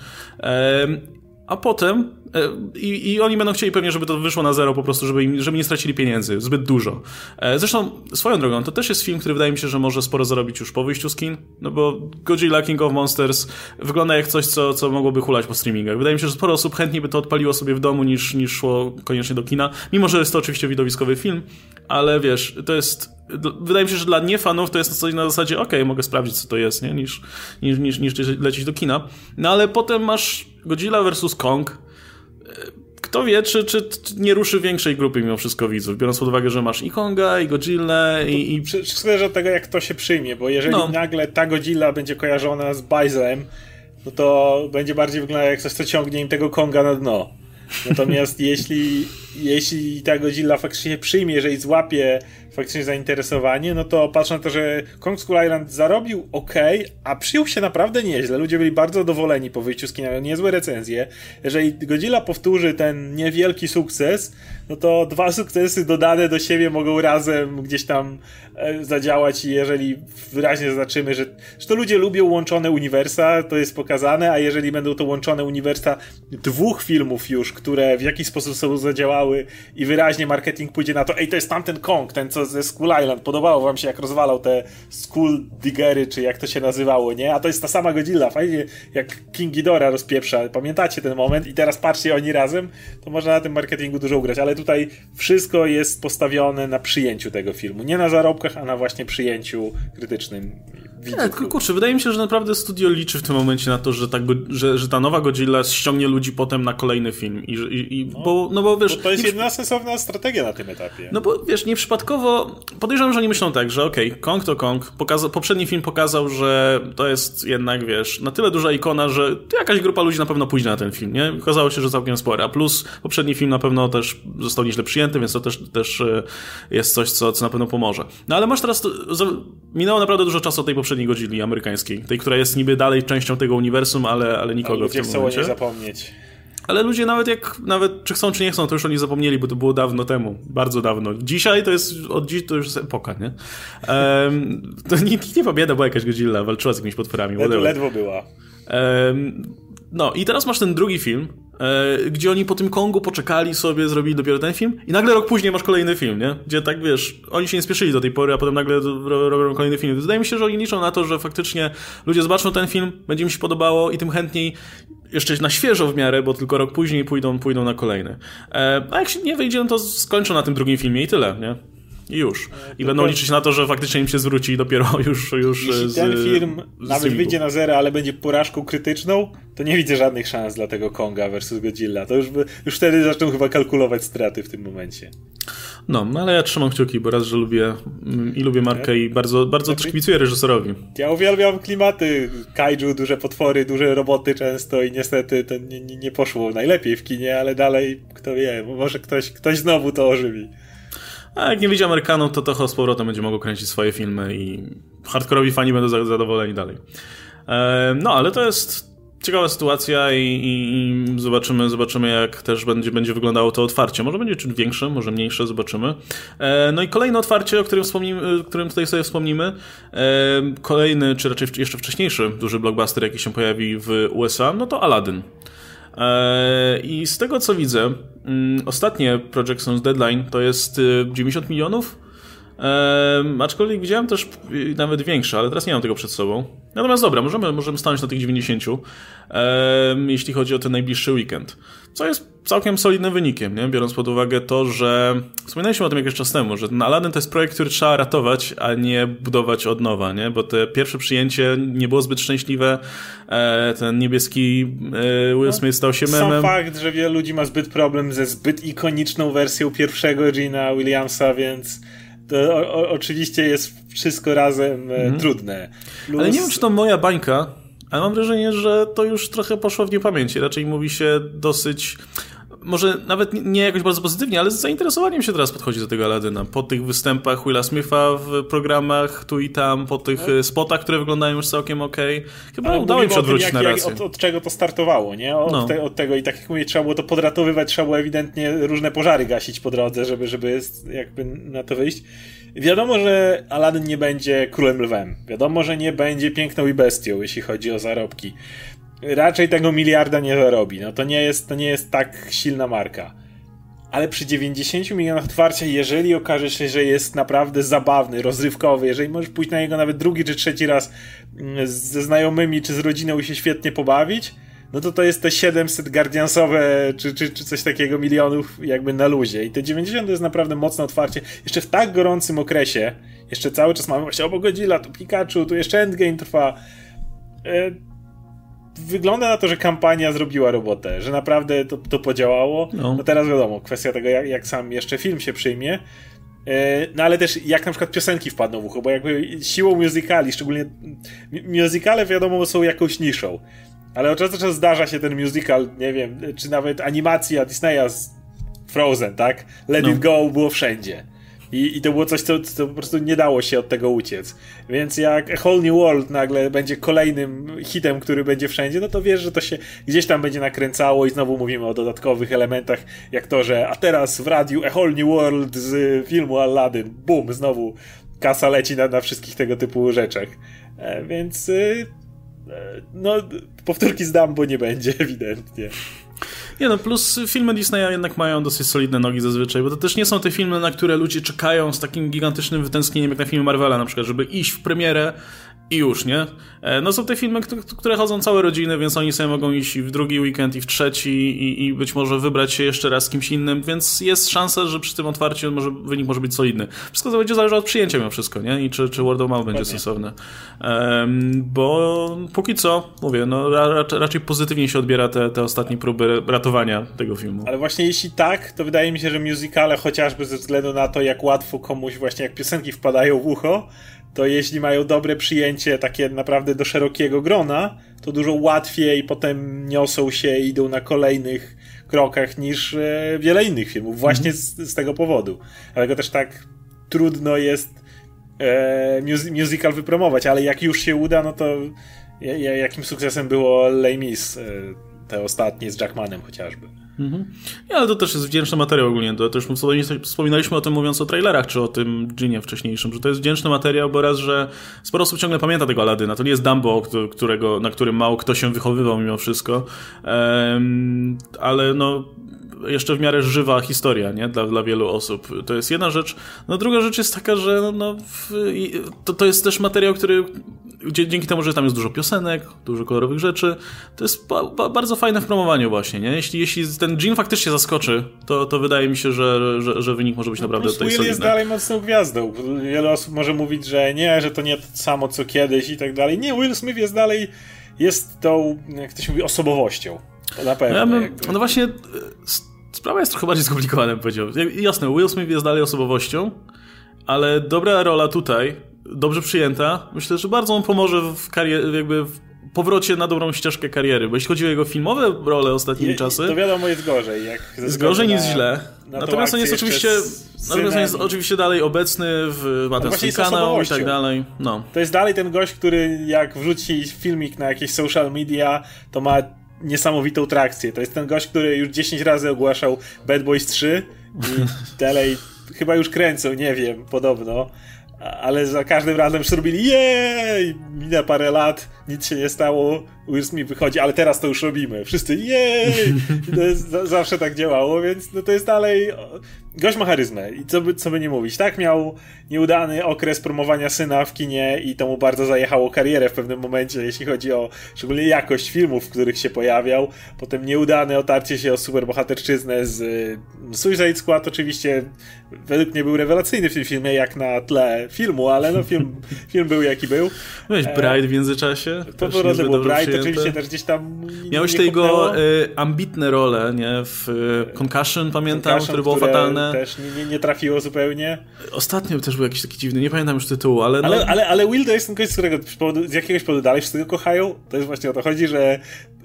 S1: A potem i oni będą chcieli pewnie, żeby to wyszło na zero po prostu, żeby nie stracili pieniędzy, zbyt dużo. Zresztą, swoją drogą, to też jest film, który wydaje mi się, że może sporo zarobić już po wyjściu z kin, no bo Godzilla King of Monsters wygląda jak coś, co mogłoby hulać po streamingach. Wydaje mi się, że sporo osób chętniej by to odpaliło sobie w domu, niż szło koniecznie do kina, mimo że jest to oczywiście widowiskowy film, ale wiesz, to jest... Wydaje mi się, że dla niefanów to jest coś na zasadzie okej, mogę sprawdzić, co to jest, nie? Niż lecieć do kina. No ale potem masz Godzilla vs. Kong. Kto wie, czy nie ruszy większej grupy mimo wszystko widzów, biorąc pod uwagę, że masz i Konga, i Godzilla, i...
S2: Wszystko zależy od tego, jak to się przyjmie, bo jeżeli nagle ta Godzilla będzie kojarzona z bajzlem, no to będzie bardziej wyglądać jak coś, co ciągnie im tego Konga na dno. Natomiast jeśli ta Godzilla faktycznie przyjmie, jeżeli złapie faktycznie zainteresowanie, no to patrz na to, że Kong Skull Island zarobił a przyjął się naprawdę nieźle. Ludzie byli bardzo zadowoleni po wyjściu z kina, niezłe recenzje. Jeżeli Godzilla powtórzy ten niewielki sukces, no to 2 sukcesy dodane do siebie mogą razem gdzieś tam zadziałać i jeżeli wyraźnie zaznaczymy, że to ludzie lubią łączone uniwersa, to jest pokazane, a jeżeli będą to łączone uniwersa 2 filmów już, które w jakiś sposób sobie zadziałały i wyraźnie marketing pójdzie na to, to jest tamten Kong, ten co ze Skull Island, podobało wam się jak rozwalał te Skull Diggery, czy jak to się nazywało, nie? A to jest ta sama Godzilla, fajnie jak King Ghidorah rozpieprza, pamiętacie ten moment i teraz patrzcie oni razem, to można na tym marketingu dużo ugrać, ale tutaj wszystko jest postawione na przyjęciu tego filmu, nie na zarobkach, a na właśnie przyjęciu krytycznym.
S1: Nie, tylko kurczę, wydaje mi się, że naprawdę studio liczy w tym momencie na to, że ta nowa Godzilla ściągnie ludzi potem na kolejny film. Bo wiesz...
S2: Bo to jest jedyna sensowna strategia na tym etapie.
S1: No bo wiesz, nieprzypadkowo podejrzewam, że oni myślą tak, że okej, Kong to Kong. Poprzedni film pokazał, że to jest jednak, wiesz, na tyle duża ikona, że jakaś grupa ludzi na pewno pójdzie na ten film, nie? Okazało się, że całkiem spora. Plus poprzedni film na pewno też został nieźle przyjęty, więc to też jest coś, co na pewno pomoże. No ale masz teraz... Minęło naprawdę dużo czasu od tej poprzedniej Godzilli amerykańskiej. Tej, która jest niby dalej częścią tego uniwersum, ale nikogo w tym momencie.
S2: Ludzie chcą o niej zapomnieć.
S1: Ale ludzie nawet czy chcą, czy nie chcą, to już oni zapomnieli, bo to było dawno temu. Bardzo dawno. Dzisiaj to jest, od dziś to już jest epoka, nie? To nikt nie pamięta, była jakaś Godzilla, walczyła z jakimiś potworami.
S2: Ledwo była.
S1: No i teraz masz ten drugi film, gdzie oni po tym Kongu poczekali sobie, zrobili dopiero ten film i nagle rok później masz kolejny film, nie? Gdzie tak, wiesz, oni się nie spieszyli do tej pory, a potem nagle robią kolejny film. Wydaje mi się, że oni liczą na to, że faktycznie ludzie zobaczą ten film, będzie im się podobało i tym chętniej jeszcze na świeżo w miarę, bo tylko rok później pójdą na kolejny. A jak się nie wyjdzie, no to skończą na tym drugim filmie i tyle, nie? I już. I będą liczyć na to, że faktycznie im się zwróci dopiero już
S2: jeśli ten film nawet wyjdzie na zero, ale będzie porażką krytyczną, to nie widzę żadnych szans dla tego Konga versus Godzilla. To już wtedy zaczną chyba kalkulować straty w tym momencie.
S1: No, ale ja trzymam kciuki, bo raz, że lubię markę i bardzo też kibicuję reżyserowi.
S2: Ja uwielbiam klimaty kaiju, duże potwory, duże roboty często i niestety to nie poszło najlepiej w kinie, ale dalej, kto wie, może ktoś znowu to ożywi.
S1: A jak nie widzi Amerykanów, to Toho z powrotem będzie mogło kręcić swoje filmy i hardkorowi fani będą zadowoleni dalej. No, ale to jest ciekawa sytuacja i zobaczymy jak też będzie wyglądało to otwarcie. Może będzie ciut większe, może mniejsze, zobaczymy. No i kolejne otwarcie, o którym tutaj sobie wspomnimy. Kolejny, czy raczej jeszcze wcześniejszy duży blockbuster, jaki się pojawi w USA, no to Aladdin. I z tego co widzę, ostatnie Projections Deadline to jest 90 milionów, aczkolwiek widziałem też nawet większe, ale teraz nie mam tego przed sobą. Natomiast dobra, możemy stanąć na tych 90, jeśli chodzi o ten najbliższy weekend. Co jest całkiem solidnym wynikiem, nie? Biorąc pod uwagę to, że wspominaliśmy o tym jakiś czas temu, że ten Aladdin to jest projekt, który trzeba ratować, a nie budować od nowa, nie? Bo te pierwsze przyjęcie nie było zbyt szczęśliwe, ten niebieski Will Smith stał się memem.
S2: Sam fakt, że wielu ludzi ma zbyt problem ze zbyt ikoniczną wersją pierwszego Gina Williamsa, więc to oczywiście jest wszystko razem trudne. Plus...
S1: Ale nie wiem, czy to moja bańka, ale mam wrażenie, że to już trochę poszło w niepamięć. Raczej mówi się dosyć, może nawet nie jakoś bardzo pozytywnie, ale z zainteresowaniem się teraz podchodzi do tego Aladyna. Po tych występach Willa Smitha w programach tu i tam, po tych spotach, które wyglądają już całkiem okej. Chyba udało im się odwrócić narrację.
S2: Od czego to startowało, nie? Od tego i tak jak mówię, trzeba było to podratowywać, trzeba było ewidentnie różne pożary gasić po drodze, żeby jakby na to wyjść. Wiadomo, że Aladdin nie będzie królem lwem. Wiadomo, że nie będzie piękną i bestią, jeśli chodzi o zarobki. Raczej tego miliarda nie zarobi. No to nie jest tak silna marka. Ale przy 90 milionach otwarcia, jeżeli okaże się, że jest naprawdę zabawny, rozrywkowy, jeżeli możesz pójść na niego nawet drugi czy trzeci raz ze znajomymi czy z rodziną i się świetnie pobawić, no to jest te 700 Guardiansowe czy coś takiego milionów jakby na luzie. I te 90 to jest naprawdę mocne otwarcie. Jeszcze w tak gorącym okresie, jeszcze cały czas mamy właśnie obok Godzilla, tu Pikachu, tu jeszcze Endgame trwa. Wygląda na to, że kampania zrobiła robotę, że naprawdę to podziałało. No teraz wiadomo, kwestia tego, jak sam jeszcze film się przyjmie. No ale też jak na przykład piosenki wpadną w ucho, bo jakby siłą musicali, szczególnie musicale wiadomo są jakąś niszą. Ale od czasu do czasu zdarza się ten musical, nie wiem, czy nawet animacja Disneya z Frozen, tak? Let It Go było wszędzie. I to było coś, co po prostu nie dało się od tego uciec. Więc jak A Whole New World nagle będzie kolejnym hitem, który będzie wszędzie, no to wiesz, że to się gdzieś tam będzie nakręcało i znowu mówimy o dodatkowych elementach, jak to, że a teraz w radiu A Whole New World z filmu Aladdin, bum, znowu kasa leci na wszystkich tego typu rzeczach. Więc no, powtórki zdam, bo nie będzie ewidentnie.
S1: Nie no, plus filmy Disneya jednak mają dosyć solidne nogi zazwyczaj, bo to też nie są te filmy, na które ludzie czekają z takim gigantycznym wytęsknieniem jak na filmy Marvela na przykład, żeby iść w premierę i już, nie? No są te filmy, które chodzą całe rodziny, więc oni sobie mogą iść i w drugi weekend, i w trzeci, i być może wybrać się jeszcze raz z kimś innym, więc jest szansa, że przy tym otwarciu wynik może być solidny. Wszystko to będzie zależało od przyjęcia mimo wszystko, nie? I czy word of mouth będzie sensowne. Bo póki co, mówię, no raczej pozytywnie się odbiera te ostatnie próby ratowania tego filmu.
S2: Ale właśnie jeśli tak, to wydaje mi się, że musicale chociażby ze względu na to, jak łatwo komuś właśnie, jak piosenki wpadają w ucho, to jeśli mają dobre przyjęcie takie naprawdę do szerokiego grona, to dużo łatwiej potem niosą się i idą na kolejnych krokach niż wiele innych filmów. Właśnie z tego powodu. Dlatego też tak trudno jest musical wypromować, ale jak już się uda, no to jakim sukcesem było Les Mis, te ostatnie z Jackmanem chociażby.
S1: Ja, ale to też jest wdzięczny materiał ogólnie. To już wspominaliśmy o tym, mówiąc o trailerach, czy o tym Ginie wcześniejszym, że to jest wdzięczny materiał, bo raz, że sporo osób ciągle pamięta tego Aladyna. To nie jest Dumbo, na którym mało kto się wychowywał mimo wszystko, ale no jeszcze w miarę żywa historia, nie? Dla wielu osób. To jest jedna rzecz. No druga rzecz jest taka, że to jest też materiał, który dzięki temu, że tam jest dużo piosenek, dużo kolorowych rzeczy, to jest bardzo fajne w promowaniu właśnie, nie? Jeśli ten Gene faktycznie zaskoczy, to wydaje mi się, że wynik może być naprawdę tutaj solidny.
S2: Will jest dalej mocną gwiazdą. Wiele osób może mówić, że nie, że to nie to samo co kiedyś i tak dalej. Nie, Will Smith jest dalej tą, jak to się mówi, osobowością. To na pewno.
S1: No właśnie, sprawa jest trochę bardziej skomplikowana, bym powiedział. Jasne, Will Smith jest dalej osobowością, ale dobra rola tutaj, dobrze przyjęta, myślę, że bardzo on pomoże w jakby w powrocie na dobrą ścieżkę kariery, bo jeśli chodzi o jego filmowe role ostatnimi czasy...
S2: To wiadomo, jest gorzej.
S1: Jest gorzej niż źle. Natomiast on jest oczywiście dalej obecny w Mateusz kanał i tak dalej. No.
S2: To jest dalej ten gość, który jak wrzuci filmik na jakieś social media, to ma niesamowitą trakcję. To jest ten gość, który już 10 razy ogłaszał Bad Boys 3 i dalej chyba już kręcą, nie wiem, podobno. Ale za każdym razem zrobili jej! Mina parę lat, nic się nie stało, Will Smith wychodzi, ale teraz to już robimy. Wszyscy jej! I to jest, zawsze tak działało, więc no to jest dalej... Gość ma charyzmę i co by nie mówić. Tak, miał nieudany okres promowania syna w kinie i to mu bardzo zajechało karierę w pewnym momencie, jeśli chodzi o szczególnie jakość filmów, w których się pojawiał. Potem nieudane otarcie się o superbohaterszczyznę z Suicide Squad. Oczywiście według mnie był rewelacyjny w tym filmie, jak na tle filmu, ale no film był jaki był.
S1: Miałeś Bride w międzyczasie?
S2: To było Bride, oczywiście też gdzieś tam
S1: miałeś te jego ambitne role, nie? W Concussion, pamiętam, które było fatalne.
S2: Też nie trafiło zupełnie.
S1: Ostatnio też był jakiś taki dziwny, nie pamiętam już tytułu, ale...
S2: Ale Will to jest ten gość, z którego z jakiegoś powodu dalej wszyscy go kochają. To jest właśnie o to chodzi, że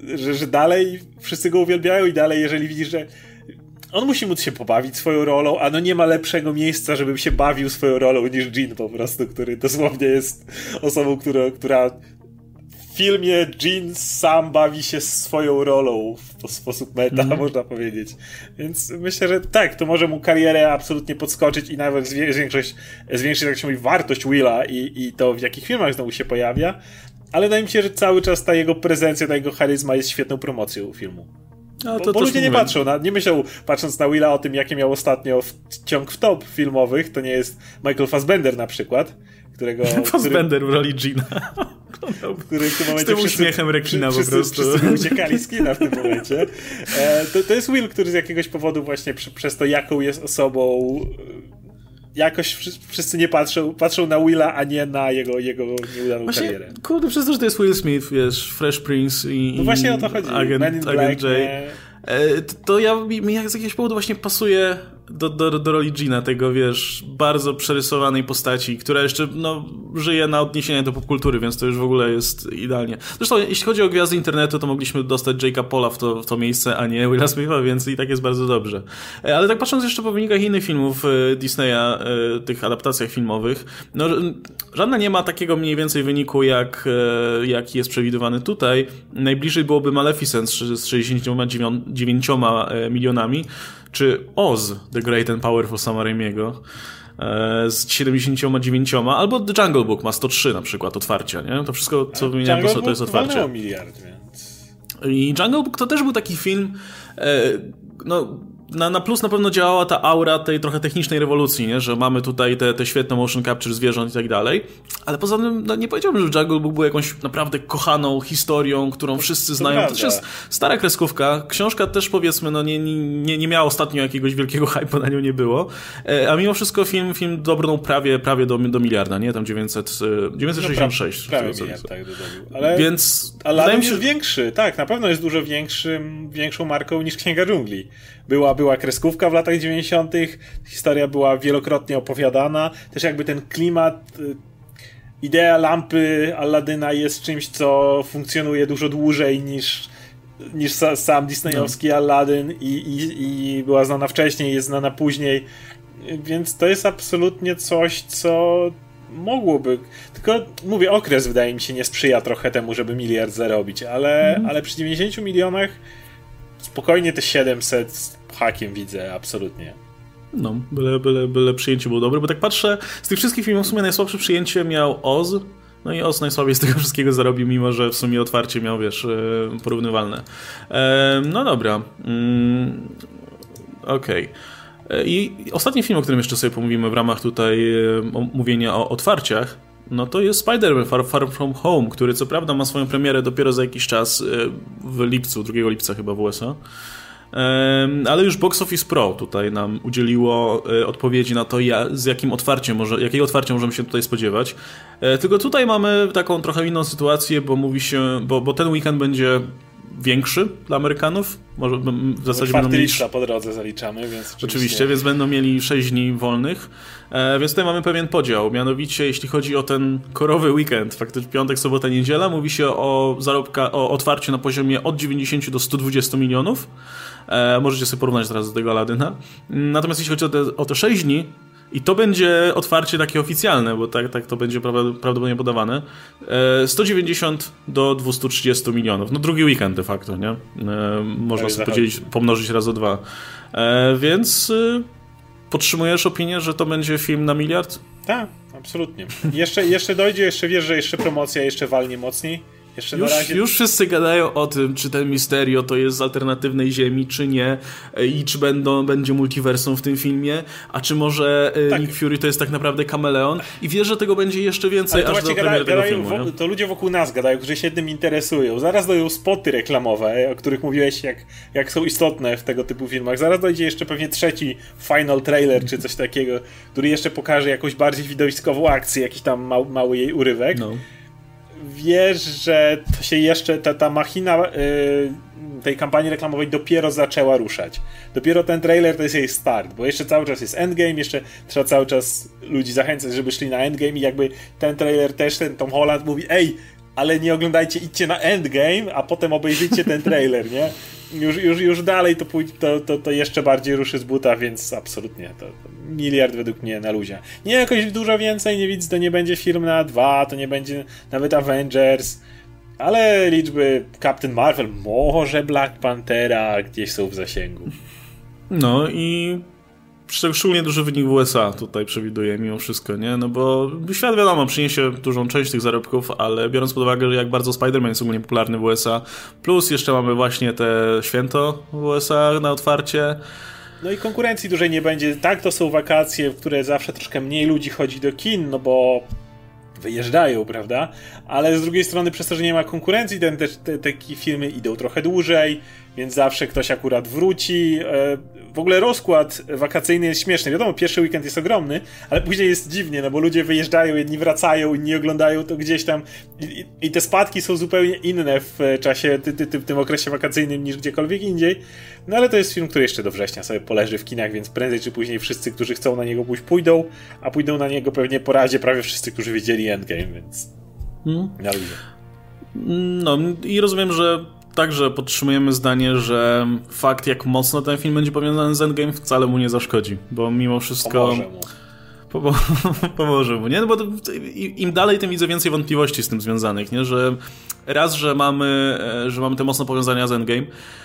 S2: dalej wszyscy go uwielbiają i dalej, jeżeli widzisz, że on musi móc się pobawić swoją rolą, a no nie ma lepszego miejsca, żeby się bawił swoją rolą niż Gene po prostu, który dosłownie jest osobą, która w filmie Gene sam bawi się swoją rolą w sposób meta, można powiedzieć. Więc myślę, że tak, to może mu karierę absolutnie podskoczyć i nawet zwiększyć jak się mówi, wartość Willa i to w jakich filmach znowu się pojawia, ale wydaje mi się, że cały czas ta jego prezencja, ta jego charyzma jest świetną promocją filmu. Bo ludzie nie patrzą, nie myślą, patrząc na Willa o tym, jakie miał ostatnio ciąg w top filmowych, to nie jest Michael Fassbender na przykład,
S1: Fassbender w roli Gina.
S2: Który w tym momencie
S1: z tym uśmiechem rekina po prostu.
S2: Wszyscy uciekali z kina w tym momencie. To jest Will, który z jakiegoś powodu właśnie przez to, jaką jest osobą, jakoś wszyscy nie patrzą na Willa, a nie na jego nieudaną karierę.
S1: Kurde, przez to, że to jest Will Smith, wiesz, Fresh Prince i
S2: no właśnie o to chodzi.
S1: Agent J. To mi z jakiegoś powodu właśnie pasuje do roli Gina, tego, wiesz, bardzo przerysowanej postaci, która jeszcze, żyje na odniesienie do popkultury, więc to już w ogóle jest idealnie. Zresztą, jeśli chodzi o gwiazdy internetu, to mogliśmy dostać Jake'a Paula w to miejsce, a nie Willa Smitha, więc i tak jest bardzo dobrze. Ale tak patrząc jeszcze po wynikach innych filmów Disneya, tych adaptacjach filmowych, żadna nie ma takiego mniej więcej wyniku, jaki jest przewidywany tutaj. Najbliżej byłoby Maleficent z 69 milionami, czy Oz, The Great and Powerful Sama Raimiego z 79, albo The Jungle Book ma 103 na przykład otwarcia, nie? To wszystko, co wymieniałem, to jest otwarcie.
S2: miliard, więc...
S1: I Jungle Book to też był taki film, na plus na pewno działała ta aura tej trochę technicznej rewolucji, nie? Że mamy tutaj te świetne motion capture zwierząt i tak dalej, ale poza tym nie powiedziałbym, że Jungle Book był jakąś naprawdę kochaną historią, którą wszyscy znają. To też jest stara kreskówka. Książka też powiedzmy nie miała ostatnio jakiegoś wielkiego hype'u, na nią nie było, a mimo wszystko film dobrnął prawie do miliarda, nie? Tam 966.
S2: Prawie miliard, tak, ale,
S1: więc
S2: ale Aladdin jest większy, tak, na pewno jest dużo większą marką niż Księga Dżungli. Była kreskówka w latach 90., historia była wielokrotnie opowiadana, też jakby ten klimat, idea lampy Aladyna jest czymś, co funkcjonuje dużo dłużej niż sam disneyowski Aladdin i była znana wcześniej, jest znana później, więc to jest absolutnie coś, co mogłoby, tylko mówię, okres wydaje mi się nie sprzyja trochę temu, żeby miliard zarobić, ale przy 90 milionach spokojnie te 700 z hakiem widzę, absolutnie.
S1: No, byle przyjęcie było dobre, bo tak patrzę, z tych wszystkich filmów w sumie najsłabsze przyjęcie miał Oz, no i Oz najsłabiej z tego wszystkiego zarobił, mimo że w sumie otwarcie miał, wiesz, porównywalne. No dobra. Okej. I ostatni film, o którym jeszcze sobie pomówimy w ramach tutaj mówienia o otwarciach, no to jest Spider-Man Far From Home, który co prawda ma swoją premierę dopiero za jakiś czas w lipcu, 2 lipca chyba w USA. Ale już Box Office Pro tutaj nam udzieliło odpowiedzi na to, jakiego otwarcia możemy się tutaj spodziewać. Tylko tutaj mamy taką trochę inną sytuację, bo mówi się, bo ten weekend będzie większy dla Amerykanów. Może w zasadzie będą mieli...
S2: po drodze zaliczamy, więc
S1: oczywiście, więc będą mieli 6 dni wolnych. Więc tutaj mamy pewien podział. Mianowicie, jeśli chodzi o ten korowy weekend, faktycznie piątek, sobota, niedziela, mówi się o otwarciu na poziomie od 90 do 120 milionów. Możecie sobie porównać teraz do tego Aladyna. Natomiast jeśli chodzi o te 6 dni, i to będzie otwarcie takie oficjalne, bo tak to będzie prawdopodobnie podawane, 190 do 230 milionów. No drugi weekend de facto, nie? Można sobie pomnożyć razy 2. Więc podtrzymujesz opinię, że to będzie film na miliard?
S2: Tak, absolutnie. Jeszcze dojdzie, jeszcze wiesz, że jeszcze promocja jeszcze walnie mocniej.
S1: Już wszyscy gadają o tym, czy ten Mysterio to jest z alternatywnej ziemi, czy nie, i czy będzie multiversum w tym filmie, a czy może Nick Fury to jest tak naprawdę kameleon, i wiesz, że tego będzie jeszcze więcej, aż do premiery tego filmu.
S2: To ludzie wokół nas gadają, którzy się tym interesują. Zaraz dojdą spoty reklamowe, o których mówiłeś, jak są istotne w tego typu filmach. Zaraz dojdzie jeszcze pewnie trzeci final trailer, czy coś takiego, który jeszcze pokaże jakąś bardziej widowiskową akcję, jakiś tam mały jej urywek. No. Wiesz, że to się jeszcze ta machina tej kampanii reklamowej dopiero zaczęła ruszać. Dopiero ten trailer to jest jej start, bo jeszcze cały czas jest Endgame, jeszcze trzeba cały czas ludzi zachęcać, żeby szli na Endgame, i jakby ten trailer też, ten Tom Holland mówi, ej, ale nie oglądajcie, idźcie na Endgame, a potem obejrzyjcie ten trailer, nie? Już dalej to jeszcze bardziej ruszy z buta, więc absolutnie to miliard według mnie na luzie. Nie jakoś dużo więcej, nie widzę, to nie będzie film na 2, to nie będzie nawet Avengers, ale liczby Captain Marvel, może Black Panthera gdzieś są w zasięgu.
S1: No i szczególnie duży wynik w USA tutaj przewiduję mimo wszystko, nie? No bo świat, wiadomo, przyniesie dużą część tych zarobków, ale biorąc pod uwagę, jak bardzo Spider-Man jest ogólnie popularny w USA, plus jeszcze mamy właśnie te święto w USA na otwarcie.
S2: No i konkurencji dużej nie będzie. Tak, to są wakacje, w które zawsze troszkę mniej ludzi chodzi do kin, no bo wyjeżdżają, prawda? Ale z drugiej strony przez to, że nie ma konkurencji, takie filmy idą trochę dłużej, więc zawsze ktoś akurat wróci. W ogóle rozkład wakacyjny jest śmieszny. Wiadomo, pierwszy weekend jest ogromny, ale później jest dziwnie, no bo ludzie wyjeżdżają, jedni wracają, inni oglądają to gdzieś tam i te spadki są zupełnie inne w czasie, w tym okresie wakacyjnym niż gdziekolwiek indziej. No ale to jest film, który jeszcze do września sobie poleży w kinach, więc prędzej czy później wszyscy, którzy chcą na niego pójść, pójdą, a pójdą na niego pewnie po razie prawie wszyscy, którzy widzieli Endgame, więc na ludzie.
S1: No i rozumiem, że także podtrzymujemy zdanie, że fakt, jak mocno ten film będzie powiązany z Endgame, wcale mu nie zaszkodzi, bo mimo wszystko pomoże mu, nie? No bo im dalej, tym widzę więcej wątpliwości z tym związanych, nie? Że raz, że mamy te mocne powiązania z Endgame,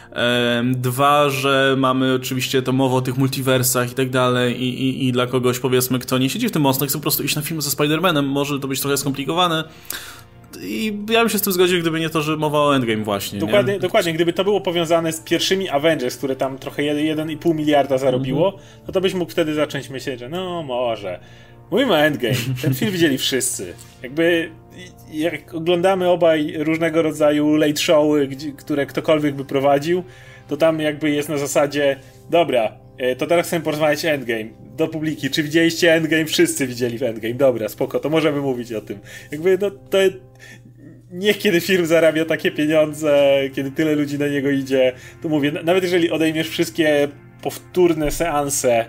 S1: dwa, że mamy oczywiście to mowę o tych multiversach i tak dalej, i dla kogoś, powiedzmy, kto nie siedzi w tym mocno, chce po prostu iść na film ze Spider-Manem, może to być trochę skomplikowane. i ja bym się z tym zgodził, gdyby nie to, że mowa o Endgame właśnie.
S2: Dokładnie, gdyby to było powiązane z pierwszymi Avengers, które tam trochę 1,5 miliarda zarobiło, no to byś mógł wtedy zacząć myśleć, że no może. Mówimy o Endgame, ten film widzieli wszyscy. Jakby jak oglądamy obaj różnego rodzaju late showy, które ktokolwiek by prowadził, to tam jakby jest na zasadzie, dobra, to teraz chcę porozmawiać o Endgame. Do publiki, czy widzieliście Endgame? Wszyscy widzieli w Endgame. Dobra, spoko, to możemy mówić o tym. Jakby no to niech kiedy film zarabia takie pieniądze, kiedy tyle ludzi na niego idzie, to mówię, nawet jeżeli odejmiesz wszystkie powtórne seanse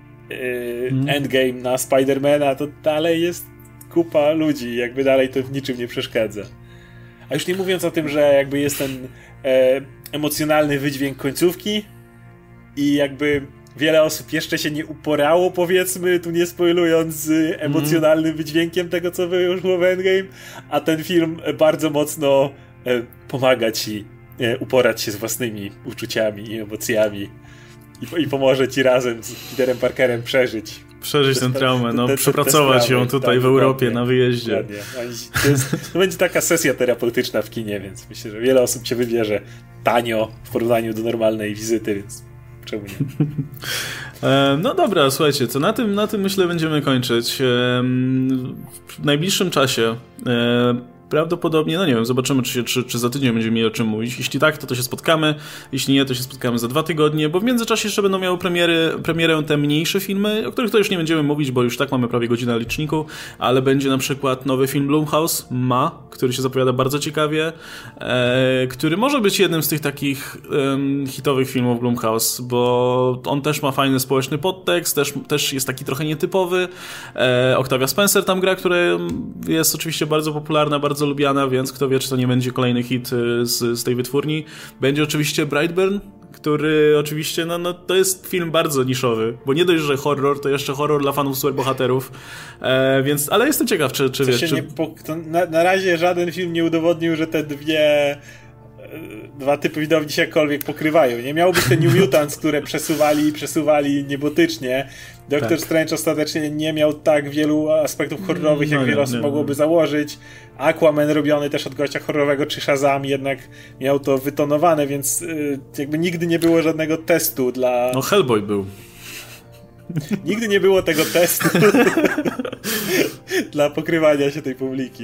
S2: Endgame na Spidermana, to dalej jest kupa ludzi, jakby dalej to w niczym nie przeszkadza. A już nie mówiąc o tym, że jakby jest ten emocjonalny wydźwięk końcówki i jakby wiele osób jeszcze się nie uporało, powiedzmy, tu nie spoilując, z emocjonalnym wydźwiękiem tego, co wyszło w Endgame, a ten film bardzo mocno pomaga ci uporać się z własnymi uczuciami i emocjami i pomoże ci razem z Peterem Parkerem przeżyć
S1: tę traumę, przepracować ją tutaj w Europie na wyjeździe.
S2: To będzie taka sesja terapeutyczna w kinie, więc myślę, że wiele osób się wybierze tanio w porównaniu do normalnej wizyty, więc czemu nie?
S1: No dobra, słuchajcie, to na tym myślę będziemy kończyć. W najbliższym czasie prawdopodobnie, no nie wiem, zobaczymy, czy za tydzień będziemy mieli o czym mówić. Jeśli tak, to się spotkamy. Jeśli nie, to się spotkamy za 2 tygodnie, bo w międzyczasie jeszcze będą miały premierę te mniejsze filmy, o których to już nie będziemy mówić, bo już tak mamy prawie godzinę na liczniku, ale będzie na przykład nowy film Blumhouse, który się zapowiada bardzo ciekawie, który może być jednym z tych takich hitowych filmów Blumhouse, bo on też ma fajny społeczny podtekst, też jest taki trochę nietypowy. Octavia Spencer tam gra, która jest oczywiście bardzo popularna, bardzo lubiana, więc kto wie, czy to nie będzie kolejny hit z tej wytwórni. Będzie oczywiście Brightburn, który oczywiście, to jest film bardzo niszowy, bo nie dość, że horror, to jeszcze horror dla fanów superbohaterów, więc, ale jestem ciekaw, czy wiesz...
S2: Na razie żaden film nie udowodnił, że te dwa typy widowni się jakkolwiek pokrywają. Nie miało być te New Mutants, które przesuwali niebotycznie. Doctor Strange ostatecznie nie miał tak wielu aspektów horrorowych, jak wiele osób mogłoby założyć. Aquaman robiony też od gościa horrorowego, czy Shazam jednak miał to wytonowane, więc jakby nigdy nie było żadnego testu dla...
S1: No Hellboy był.
S2: Nigdy nie było tego testu dla pokrywania się tej publiki.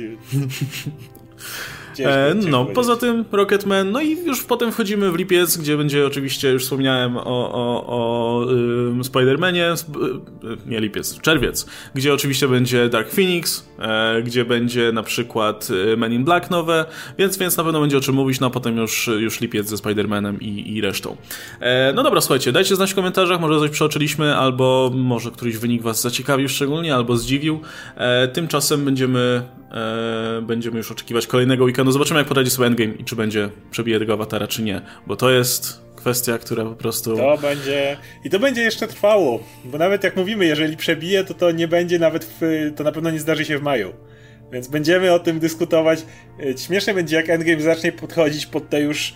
S1: Poza tym Rocketman, no i już potem wchodzimy w lipiec, gdzie będzie oczywiście, już wspomniałem o Spider-Manie, nie lipiec, czerwiec, gdzie oczywiście będzie Dark Phoenix, gdzie będzie na przykład Men in Black nowe, więc na pewno będzie o czym mówić, no a potem już lipiec ze Spider-Manem i resztą. No dobra, słuchajcie, dajcie znać w komentarzach, może coś przeoczyliśmy, albo może któryś wynik was zaciekawił szczególnie, albo zdziwił. Tymczasem będziemy już oczekiwać kolejnego weekendu. Zobaczymy, jak poradzi sobie Endgame i czy przebije tego awatara, czy nie. Bo to jest kwestia, która po prostu...
S2: To będzie jeszcze trwało. Bo nawet jak mówimy, jeżeli przebije, to nie będzie to na pewno nie zdarzy się w maju. Więc będziemy o tym dyskutować. Śmieszne będzie, jak Endgame zacznie podchodzić pod te już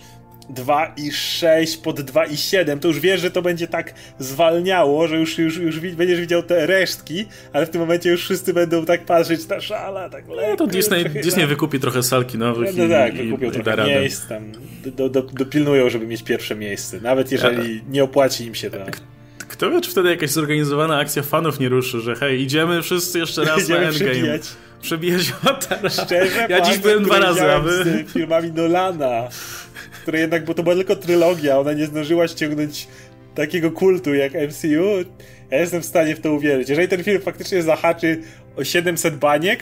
S2: 2,6 pod 2,7, to już wiesz, że to będzie tak zwalniało, że już będziesz widział te resztki, ale w tym momencie już wszyscy będą tak patrzeć na szala, tak lekko.
S1: To Disney wykupi trochę salki nowych
S2: wykupią trochę miejsc, tam dopilnują, żeby mieć pierwsze miejsce, nawet jeżeli nie opłaci im się to.
S1: Kto wie, czy wtedy jakaś zorganizowana akcja fanów nie ruszy, że hej, idziemy wszyscy jeszcze raz na Endgame. Przebijać awatara.
S2: Szczerze,
S1: ja dziś byłem 2 razy,
S2: z filmami Nolana, które jednak, bo to była tylko trylogia, ona nie zdążyła ściągnąć takiego kultu jak MCU. Ja jestem w stanie w to uwierzyć. Jeżeli ten film faktycznie zahaczy o 700 baniek,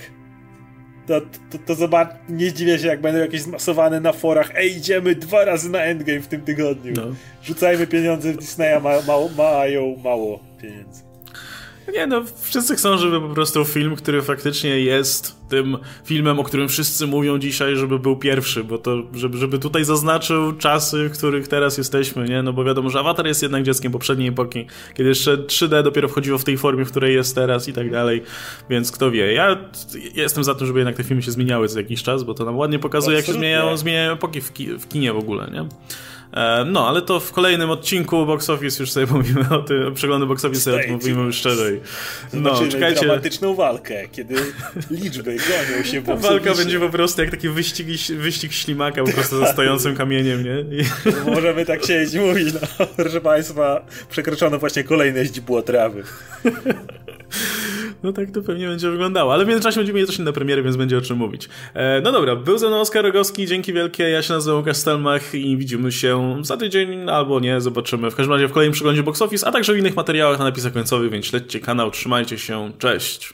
S2: to zobacz, nie zdziwię się, jak będą jakieś zmasowane na forach. Ej, idziemy 2 razy na Endgame w tym tygodniu. Rzucajmy pieniądze w Disneya, mają mało pieniędzy.
S1: Nie, wszyscy chcą, żeby po prostu film, który faktycznie jest tym filmem, o którym wszyscy mówią dzisiaj, żeby był pierwszy, bo to, żeby tutaj zaznaczył czasy, w których teraz jesteśmy, nie? No bo wiadomo, że Avatar jest jednak dzieckiem poprzedniej epoki, kiedy jeszcze 3D dopiero wchodziło w tej formie, w której jest teraz i tak dalej, więc kto wie. Ja jestem za tym, żeby jednak te filmy się zmieniały co jakiś czas, bo to nam ładnie pokazuje, jak się zmieniają epoki w kinie w ogóle, nie? No, ale to w kolejnym odcinku Box Office już sobie mówimy o tym, przeglądu Box Office sobie mówimy już szerzej.
S2: No, czekajcie. Dramatyczną walkę, kiedy liczby gonią się po
S1: walka będzie po prostu jak taki wyścig ślimaka po prostu za stojącym kamieniem, nie?
S2: Możemy tak siedzieć i mówić, no, proszę Państwa, przekroczono właśnie kolejne źdźbło trawy.
S1: No tak to pewnie będzie wyglądało, ale w międzyczasie będziemy mieli też inne premiery, więc będzie o czym mówić. No dobra, był ze mną Oskar Rogowski, dzięki wielkie, ja się nazywam Łukasz Stelmach i widzimy się za tydzień, albo nie, zobaczymy. W każdym razie w kolejnym przeglądzie Box Office, a także w innych materiałach na napisach końcowych, więc śledźcie kanał, trzymajcie się, cześć!